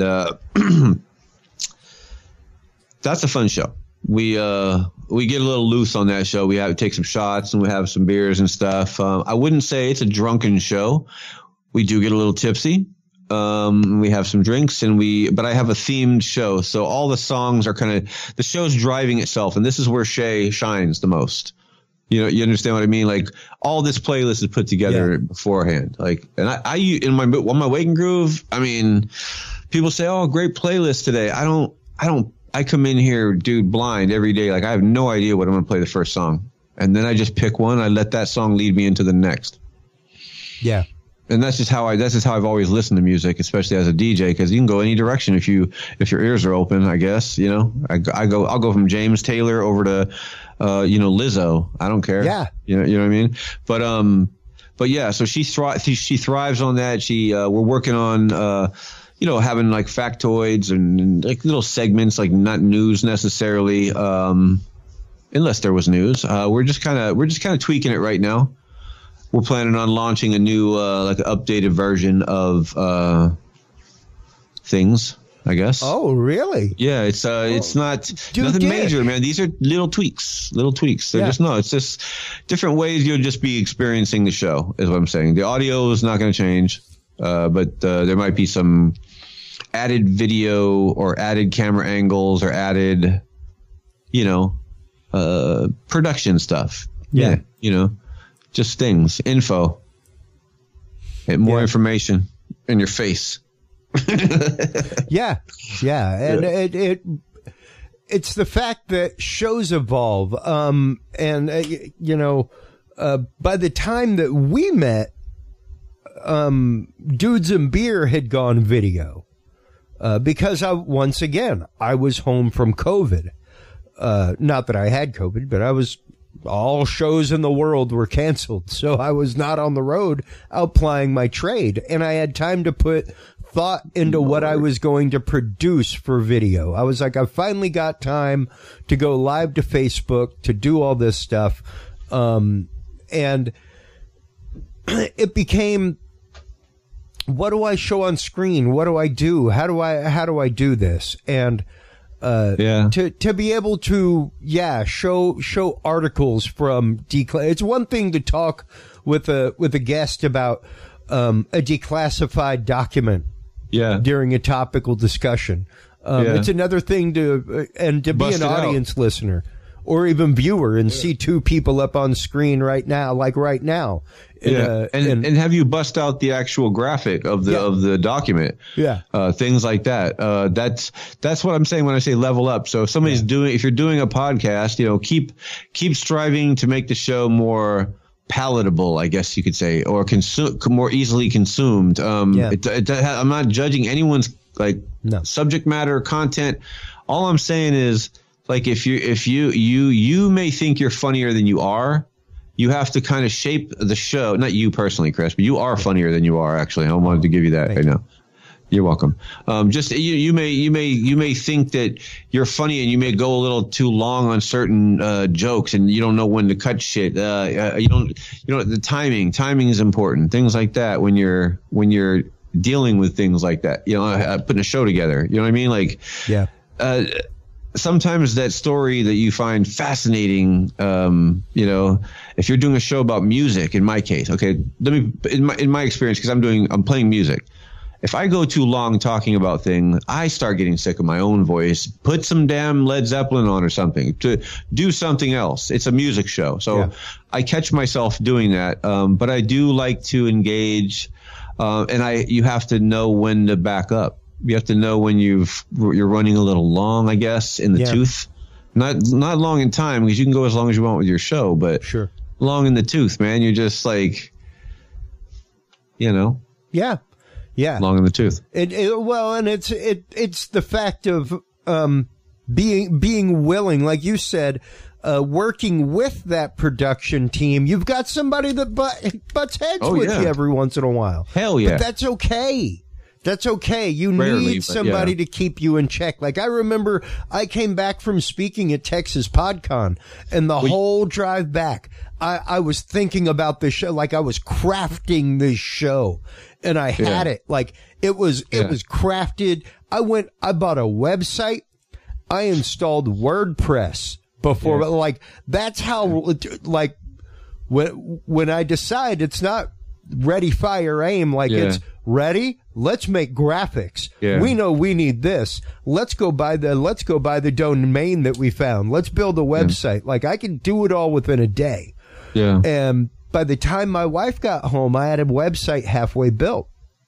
Speaker 4: that's a fun show. We get a little loose on that show. We have to take some shots, and we have some beers and stuff. I wouldn't say it's a drunken show. We do get a little tipsy. We have some drinks, but I have a themed show, so all the songs are the show's driving itself, and this is where Shay shines the most. You know, you understand what I mean? Like, all this playlist is put together beforehand. Like, and I in my Wake and Groove, I mean, people say, "Oh, great playlist today." I come in here, dude, blind every day. Like, I have no idea what I'm going to play the first song, and then I just pick one. I let that song lead me into the next. Yeah. And that's just how I've always listened to music, especially as a DJ, because you can go any direction if your ears are open, I guess. You know, I'll go from James Taylor over to Lizzo. I don't care. Yeah. You know what I mean? But yeah, so she thrives on that. We're working on having like factoids and like little segments, like not news necessarily, unless there was news. We're just kind of tweaking it right now. We're planning on launching a new, like an updated version of things, I guess. Oh, really? Yeah, it's not nothing major, man. These are little tweaks. They're it's just different ways you'll just be experiencing the show, is what I'm saying. The audio is not going to change, but there might be some added video or added camera angles or added, production stuff. Yeah. Just things, info, and more information in your face. Yeah. And it's the fact that shows evolve. And by the time that we met, Dudes and Beer had gone video, because I was home from COVID. Not that I had COVID, but all shows in the world were canceled, so I was not on the road out plying my trade, and I had time to put thought into what I was going to produce for video. I was like, I finally got time to go live to Facebook, to do all this stuff, and it became, what do I show on screen? What do I do? How do I do this? And to be able to, show articles from it's one thing to talk with a guest about, a declassified document. Yeah. During a topical discussion. It's another thing to be an audience listener or even viewer and see two people up on screen right now, like right now. And have you bust out the actual graphic of the document? Yeah. Things like that. That's what I'm saying when I say level up. So if if you're doing a podcast, keep striving to make the show more palatable, I guess you could say, or more easily consumed. I'm not judging anyone's subject matter, content. All I'm saying is, like, if you may think you're funnier than you are, you have to kind of shape the show. Not you personally, Chris, but you are funnier than you are, actually. I wanted to give you that right now. You're welcome. Just you may think that you're funny and you may go a little too long on certain jokes and you don't know when to cut shit. The timing is important. Things like that when you're dealing with things like that. Putting a show together. You know what I mean? Like,
Speaker 3: yeah.
Speaker 4: Sometimes that story that you find fascinating, if you're doing a show about music, in my case, okay, in my experience, because I'm playing music. If I go too long talking about things, I start getting sick of my own voice. Put some damn Led Zeppelin on or something to do something else. It's a music show. So I catch myself doing that. But I do like to engage, and you have to know when to back up. You have to know when you're running a little long, I guess, in the tooth. Not long in time, because you can go as long as you want with your show, but
Speaker 3: sure, long
Speaker 4: in the tooth, man. You're just like,
Speaker 3: Yeah. Yeah.
Speaker 4: Long in the tooth.
Speaker 3: And it's the fact of being willing, like you said, working with that production team. You've got somebody that butts heads with you every once in a while.
Speaker 4: Hell yeah.
Speaker 3: But that's okay. That's okay. You need somebody to keep you in check. Like, I remember I came back from speaking at Texas PodCon, and the whole drive back, I was thinking about this show, like I was crafting this show, and I had it. Like, it was crafted. I bought a website. I installed WordPress before, but like, that's how, like, when I decide it's not ready, fire, aim, like it's ready, let's make graphics. We know we need this. Let's go buy the domain that we found. Let's build a website. Like, I can do it all within a day. And by the time my wife got home, I had a website halfway built.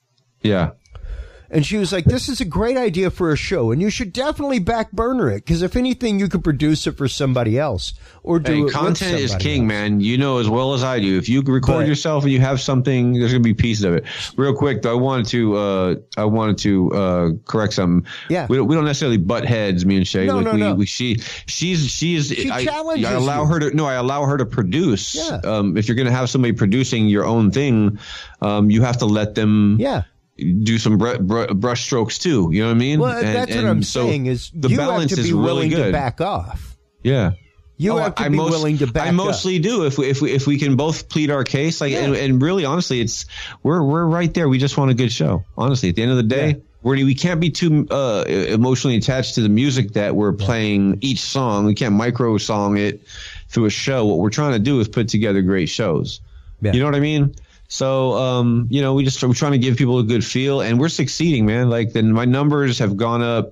Speaker 3: And she was like, this is a great idea for a show, and you should definitely back burner it, because if anything, you could produce it for somebody else or do it
Speaker 4: content
Speaker 3: with
Speaker 4: is king,
Speaker 3: else.
Speaker 4: Man. You know as well as I do. If you record yourself and you have something, there's going to be pieces of it. Real quick, though, I wanted to correct something.
Speaker 3: Yeah.
Speaker 4: We don't necessarily butt heads, me and Shay.
Speaker 3: No.
Speaker 4: She
Speaker 3: challenges
Speaker 4: I allow her to. No, I allow her to produce. If you're going to have somebody producing your own thing, you have to let them. Do some brush strokes too. You know what I mean?
Speaker 3: Well, that's what I'm saying is
Speaker 4: the
Speaker 3: you
Speaker 4: balance
Speaker 3: have to be
Speaker 4: is
Speaker 3: willing
Speaker 4: really good.
Speaker 3: to back off.
Speaker 4: You
Speaker 3: have to be willing to back off.
Speaker 4: I mostly do if we can both plead our case. Like, and really, honestly, we're right there. We just want a good show. Honestly, at the end of the day, we can't be too emotionally attached to the music that we're playing each song. We can't micro song it through a show. What we're trying to do is put together great shows. You know what I mean? So, we're trying to give people a good feel, and we're succeeding, man. Like, my numbers have gone up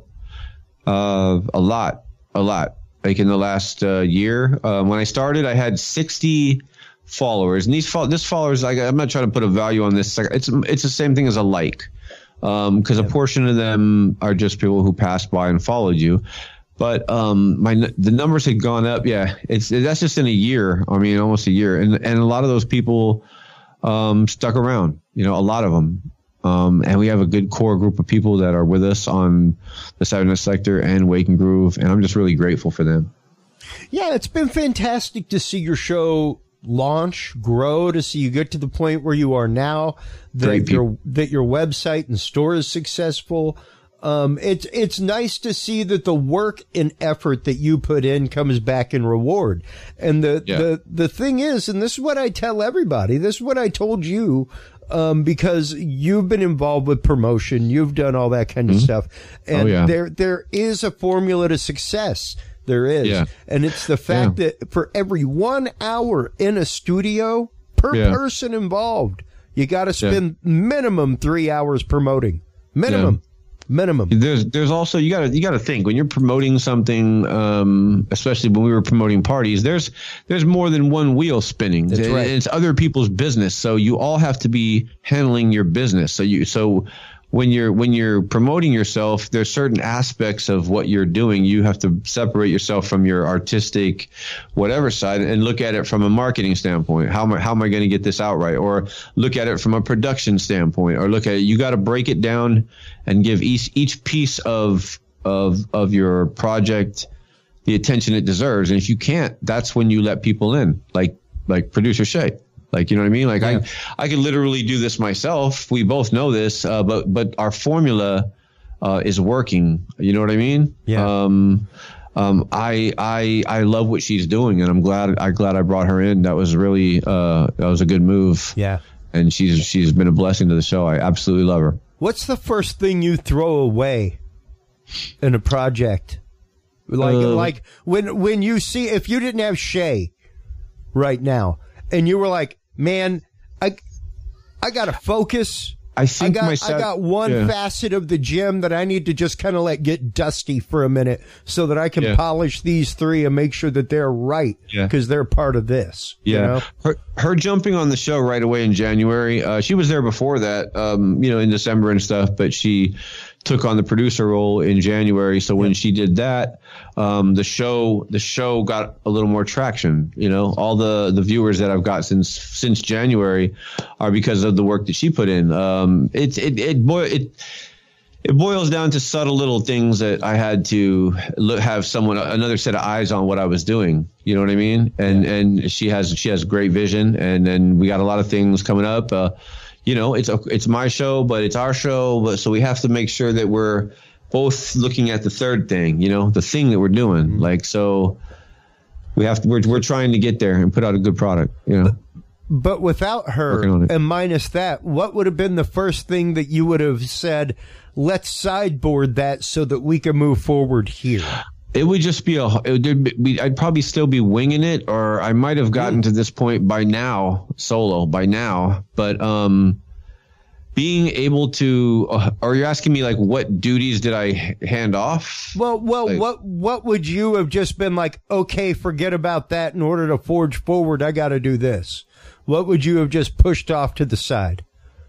Speaker 4: a lot. Like, in the last year. When I started, I had 60 followers, and this followers, like, I'm not trying to put a value on this. It's the same thing as a like, because a portion of them are just people who passed by and followed you. But the numbers had gone up. That's just in a year. I mean, almost a year, and a lot of those people stuck around, a lot of them. And we have a good core group of people that are with us on the Cybernet Sector and Wake and Groove. And I'm just really grateful for them.
Speaker 3: Yeah, it's been fantastic to see your show launch, grow, to see you get to the point where you are now, that your website and store is successful. It's nice to see that the work and effort that you put in comes back in reward. And the thing is, and this is what I tell everybody, this is what I told you, because you've been involved with promotion, you've done all that kind of stuff. And there is a formula to success. There is. And it's the fact that for every 1 hour in a studio per person involved, you got to spend minimum 3 hours promoting. Minimum.
Speaker 4: There's also, you gotta think when you're promoting something, especially when we were promoting parties, there's more than one wheel spinning.
Speaker 3: That's right.
Speaker 4: It's other people's business. So you all have to be handling your business. So when you're promoting yourself, there's certain aspects of what you're doing. You have to separate yourself from your artistic, whatever side, and look at it from a marketing standpoint. How am I going to get this out right? Or look at it from a production standpoint, or look at it. You got to break it down and give each piece of your project the attention it deserves. And if you can't, that's when you let people in, like producer Shay. Like, you know what I mean? Like I could literally do this myself. We both know this, but our formula is working. You know what I mean?
Speaker 3: Yeah.
Speaker 4: I love what she's doing, and I'm glad I brought her in. That was really that was a good move.
Speaker 3: Yeah.
Speaker 4: And she's been a blessing to the show. I absolutely love her.
Speaker 3: What's the first thing you throw away in a project? Like when you see, if you didn't have Shay right now and you were like, man, I got to focus. I got one facet of the gym that I need to just kind of let get dusty for a minute so that I can polish these three and make sure that they're right because they're part of this.
Speaker 4: Yeah. You know? Her jumping on the show right away in January. She was there before that, in December and stuff, but she took on the producer role in January. So when she did that, the show got a little more traction. You know, all the viewers that I've got since January are because of the work that she put in. It boils down to subtle little things that I had to have another set of eyes on what I was doing. You know what I mean? And she has great vision, and then we got a lot of things coming up. It's my show, but it's our show. But so we have to make sure that we're both looking at the third thing, the thing that we're doing. Mm-hmm. Like, so we're trying to get there and put out a good product,
Speaker 3: But without her and minus that, what would have been the first thing that you would have said, let's sideboard that so that we can move forward here?
Speaker 4: It would just be I'd probably still be winging it, or I might have gotten to this point by now, but being able to, are you asking me like what duties did I hand off?
Speaker 3: Well, what would you have just been like, okay, forget about that. In order to forge forward, I got to do this. What would you have just pushed off to the side?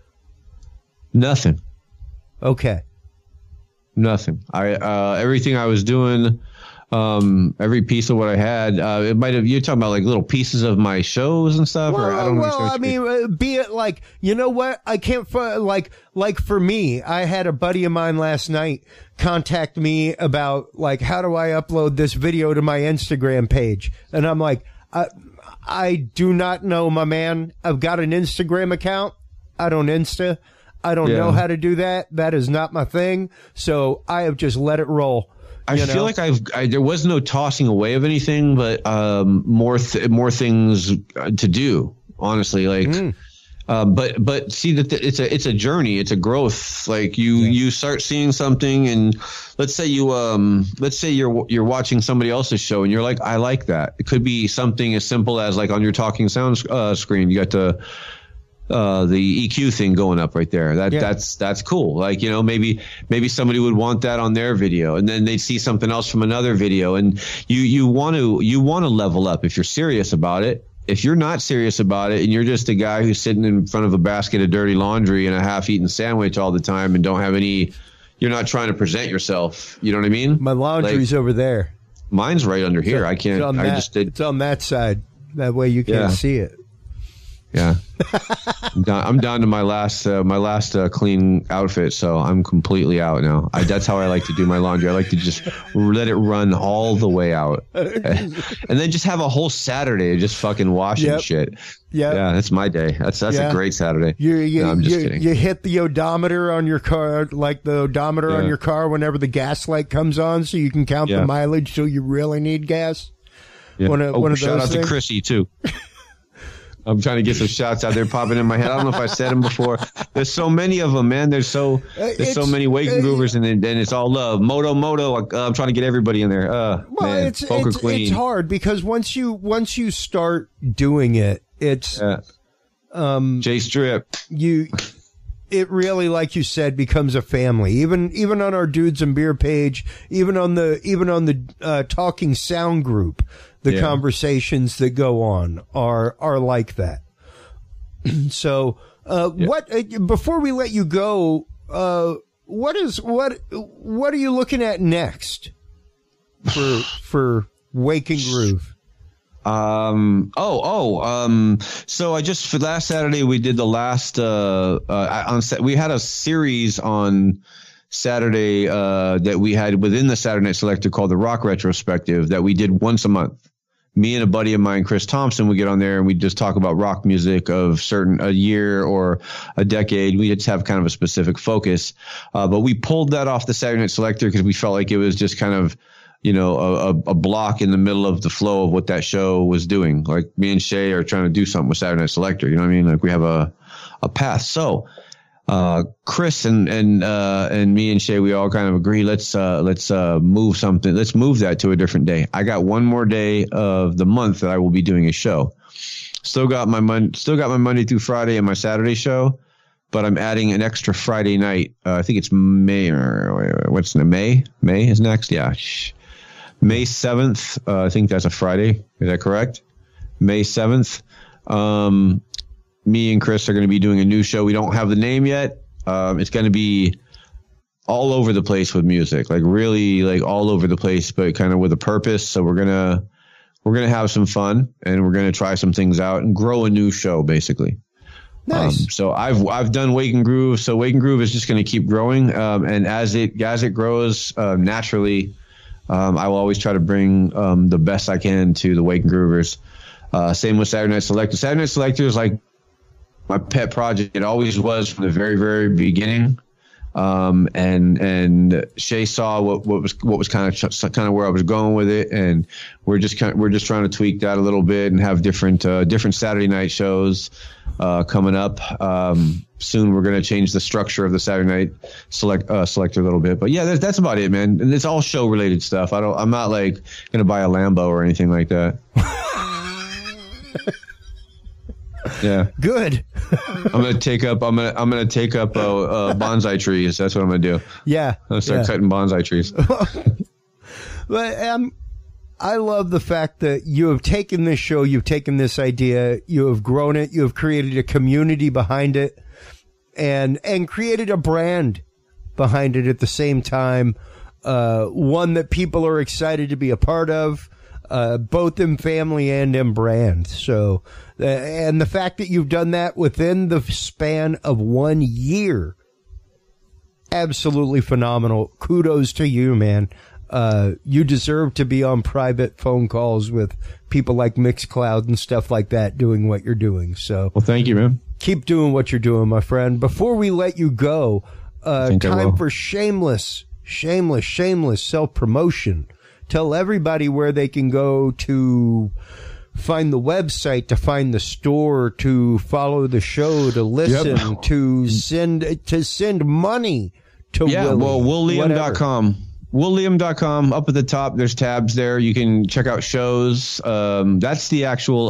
Speaker 4: Nothing.
Speaker 3: Okay.
Speaker 4: Nothing. Everything I was doing, every piece of what I had, it might have, you're talking about like little pieces of my shows and stuff, or I don't know.
Speaker 3: Be it like, you know what? I can't like for me, I had a buddy of mine last night contact me about like, how do I upload this video to my Instagram page? And I'm like, I do not know, my man. I've got an Instagram account. I don't Insta. I don't know how to do that. That is not my thing. So I have just let it roll.
Speaker 4: I feel like there was no tossing away of anything, but more things to do. Honestly, like, but see that it's a journey. It's a growth. Like you start seeing something, and let's say you're watching somebody else's show, and you're like, I like that. It could be something as simple as like on your talking sound screen, you got the EQ thing going up right there. That's cool. Like, maybe somebody would want that on their video, and then they'd see something else from another video, and you want to level up if you're serious about it. If you're not serious about it and you're just a guy who's sitting in front of a basket of dirty laundry and a half-eaten sandwich all the time and don't have you're not trying to present yourself. You know what I mean?
Speaker 3: My laundry's over there.
Speaker 4: Mine's right under here. I can't.
Speaker 3: It's on that side. That way you can't see it.
Speaker 4: Yeah, I'm down to my last clean outfit, so I'm completely out now. That's how I like to do my laundry. I like to just let it run all the way out, and then just have a whole Saturday of just fucking washing shit. Yeah, that's my day. That's a great Saturday. I'm just kidding.
Speaker 3: You hit the odometer on your car, like the odometer on your car, whenever the gas light comes on, so you can count the mileage till you really need gas.
Speaker 4: Yeah. Shout out to Chrissy too. I'm trying to get some shots out there popping in my head. I don't know if I said them before. There's so many of them, man. There's so many Waking Groovers, and then it's all love. Moto. I'm trying to get everybody in there.
Speaker 3: It's hard because once you start doing it, it's
Speaker 4: J Strip.
Speaker 3: It really, like you said, becomes a family. Even on our Dudes and Beer page, even on the Talking Sound group. The conversations that go on are like that. So, what before we let you go, what are you looking at next for Waking Groove?
Speaker 4: So I just for last Saturday we did the last we had a series on Saturday that we had within the Saturday Night Selector called the Rock Retrospective that we did once a month. me and a buddy of mine, Chris Thompson, we get on there and we just talk about rock music of a year or a decade. We just have kind of a specific focus. But we pulled that off the Saturday Night Selector because we felt like it was just kind of, a block in the middle of the flow of what that show was doing. Like me and Shay are trying to do something with Saturday Night Selector. You know what I mean? Like we have a path. So, Chris and me and Shay, we all kind of agree. Let's move something. Let's move that to a different day. I got one more day of the month that I will be doing a show. Still got my Monday through Friday and my Saturday show, but I'm adding an extra Friday night. I think it's May. What's the May? May is next. Yeah. May 7th. I think that's a Friday. Is that correct? May 7th. Me and Chris are going to be doing a new show. We don't have the name yet. It's going to be all over the place with music, like really like all over the place, but kind of with a purpose. So we're going to have some fun and we're going to try some things out and grow a new show basically.
Speaker 3: Nice.
Speaker 4: So I've done Wake and Groove. So Wake and Groove is just going to keep growing. And as it grows, naturally, I will always try to bring the best I can to the Wake and Groovers. Same with Saturday Night Selector. Saturday Night Selector is like my pet project. It always was from the very, very beginning. And Shay saw what was kind of where I was going with it, and we're just trying to tweak that a little bit and have different Saturday night shows coming up. Soon we're going to change the structure of the Saturday Night Selector a little bit, but yeah, that's about it, man. And it's all show related stuff. I'm not like going to buy a Lambo or anything like that. Yeah.
Speaker 3: Good.
Speaker 4: I'm gonna take up bonsai trees. That's what I'm gonna do.
Speaker 3: Yeah.
Speaker 4: I'm gonna start cutting bonsai trees.
Speaker 3: But I love the fact that you have taken this show, you've taken this idea, you have grown it, you have created a community behind it, and created a brand behind it at the same time. One that people are excited to be a part of. Both in family and in brand. So, and the fact that you've done that within the span of 1 year, absolutely phenomenal. Kudos to you, man. You deserve to be on private phone calls with people like Mixcloud and stuff like that doing what you're doing. So,
Speaker 4: well, thank you, man.
Speaker 3: Keep doing what you're doing, my friend. Before we let you go, time for shameless self-promotion. Tell everybody where they can go to find the website, to find the store, to follow the show, to listen, to send money to Willie. Well,
Speaker 4: WillLiam.com. WillLiam.com. Up at the top, there's tabs there. You can check out shows. That's the actual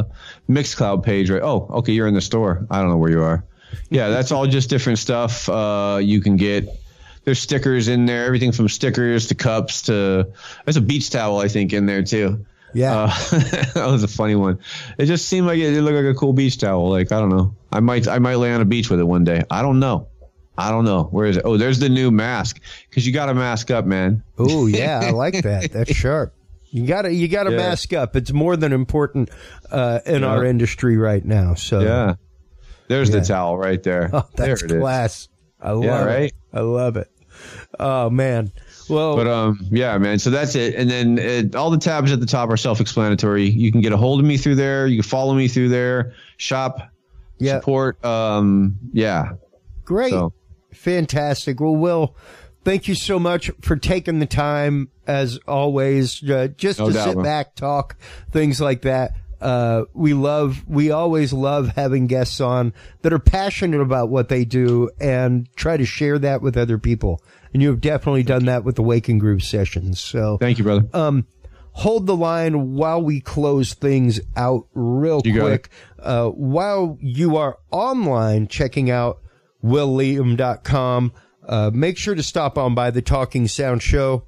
Speaker 4: Mixcloud page, right? Oh, okay, you're in the store. I don't know where you are. Yeah, that's all just different stuff you can get. There's stickers in there, everything from stickers to cups to there's a beach towel, I think, in there too.
Speaker 3: Yeah.
Speaker 4: That was a funny one. It just seemed like it looked like a cool beach towel. Like, I don't know. I might lay on a beach with it one day. I don't know. Where is it? Oh, there's the new mask. Cause you got to mask up, man.
Speaker 3: Oh yeah. I like that. That's sharp. You gotta mask up. It's more than important, in our industry right now. So
Speaker 4: yeah, there's the towel right there.
Speaker 3: Oh, that's
Speaker 4: there it
Speaker 3: class.
Speaker 4: Is.
Speaker 3: I love it. I love it. Oh man. Well,
Speaker 4: but yeah, man. So that's it. And then all the tabs at the top are self-explanatory. You can get a hold of me through there. You can follow me through there. Shop, support. Yeah.
Speaker 3: Great. So. Fantastic. Well, Will, thank you so much for taking the time, as always, just to sit back, talk, things like that. We always love having guests on that are passionate about what they do and try to share that with other people. And you have definitely done that with the Wake and Groove sessions. So
Speaker 4: thank you, brother.
Speaker 3: Hold the line while we close things out real quick. While you are online checking out WillLiam.com, make sure to stop on by the Talking Sound Show.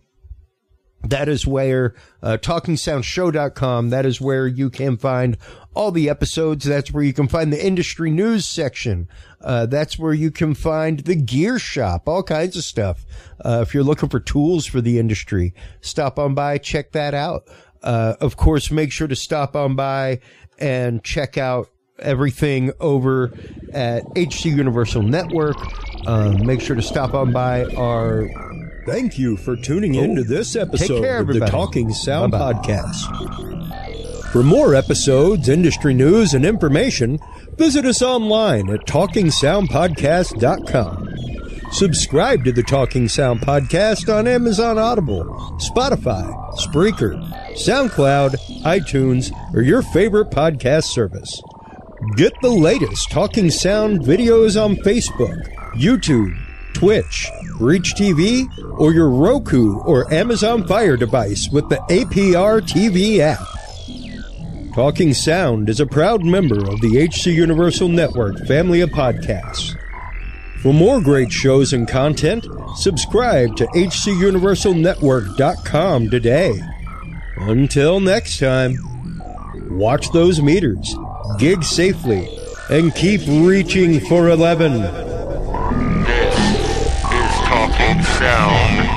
Speaker 3: That is where, TalkingSoundShow.com, that is where you can find all the episodes. That's where you can find the industry news section. That's where you can find the gear shop, all kinds of stuff. If you're looking for tools for the industry, stop on by, check that out. Of course, make sure to stop on by and check out everything over at HC Universal Network. Make sure to stop on by our...
Speaker 5: Thank you for tuning in to this episode of the Talking Sound Podcast.
Speaker 3: For more episodes, industry news, and information, visit us online at TalkingSoundPodcast.com. Subscribe to the Talking Sound Podcast on Amazon Audible, Spotify, Spreaker, SoundCloud, iTunes, or your favorite podcast service. Get the latest Talking Sound videos on Facebook, YouTube, Twitch, Reach TV, or your Roku or Amazon Fire device with the APR TV app. Talking Sound is a proud member of the HC Universal Network family of podcasts. For more great shows and content, subscribe to hcuniversalnetwork.com today. Until next time, watch those meters, gig safely, and keep reaching for 11.
Speaker 2: This is Talking Sound.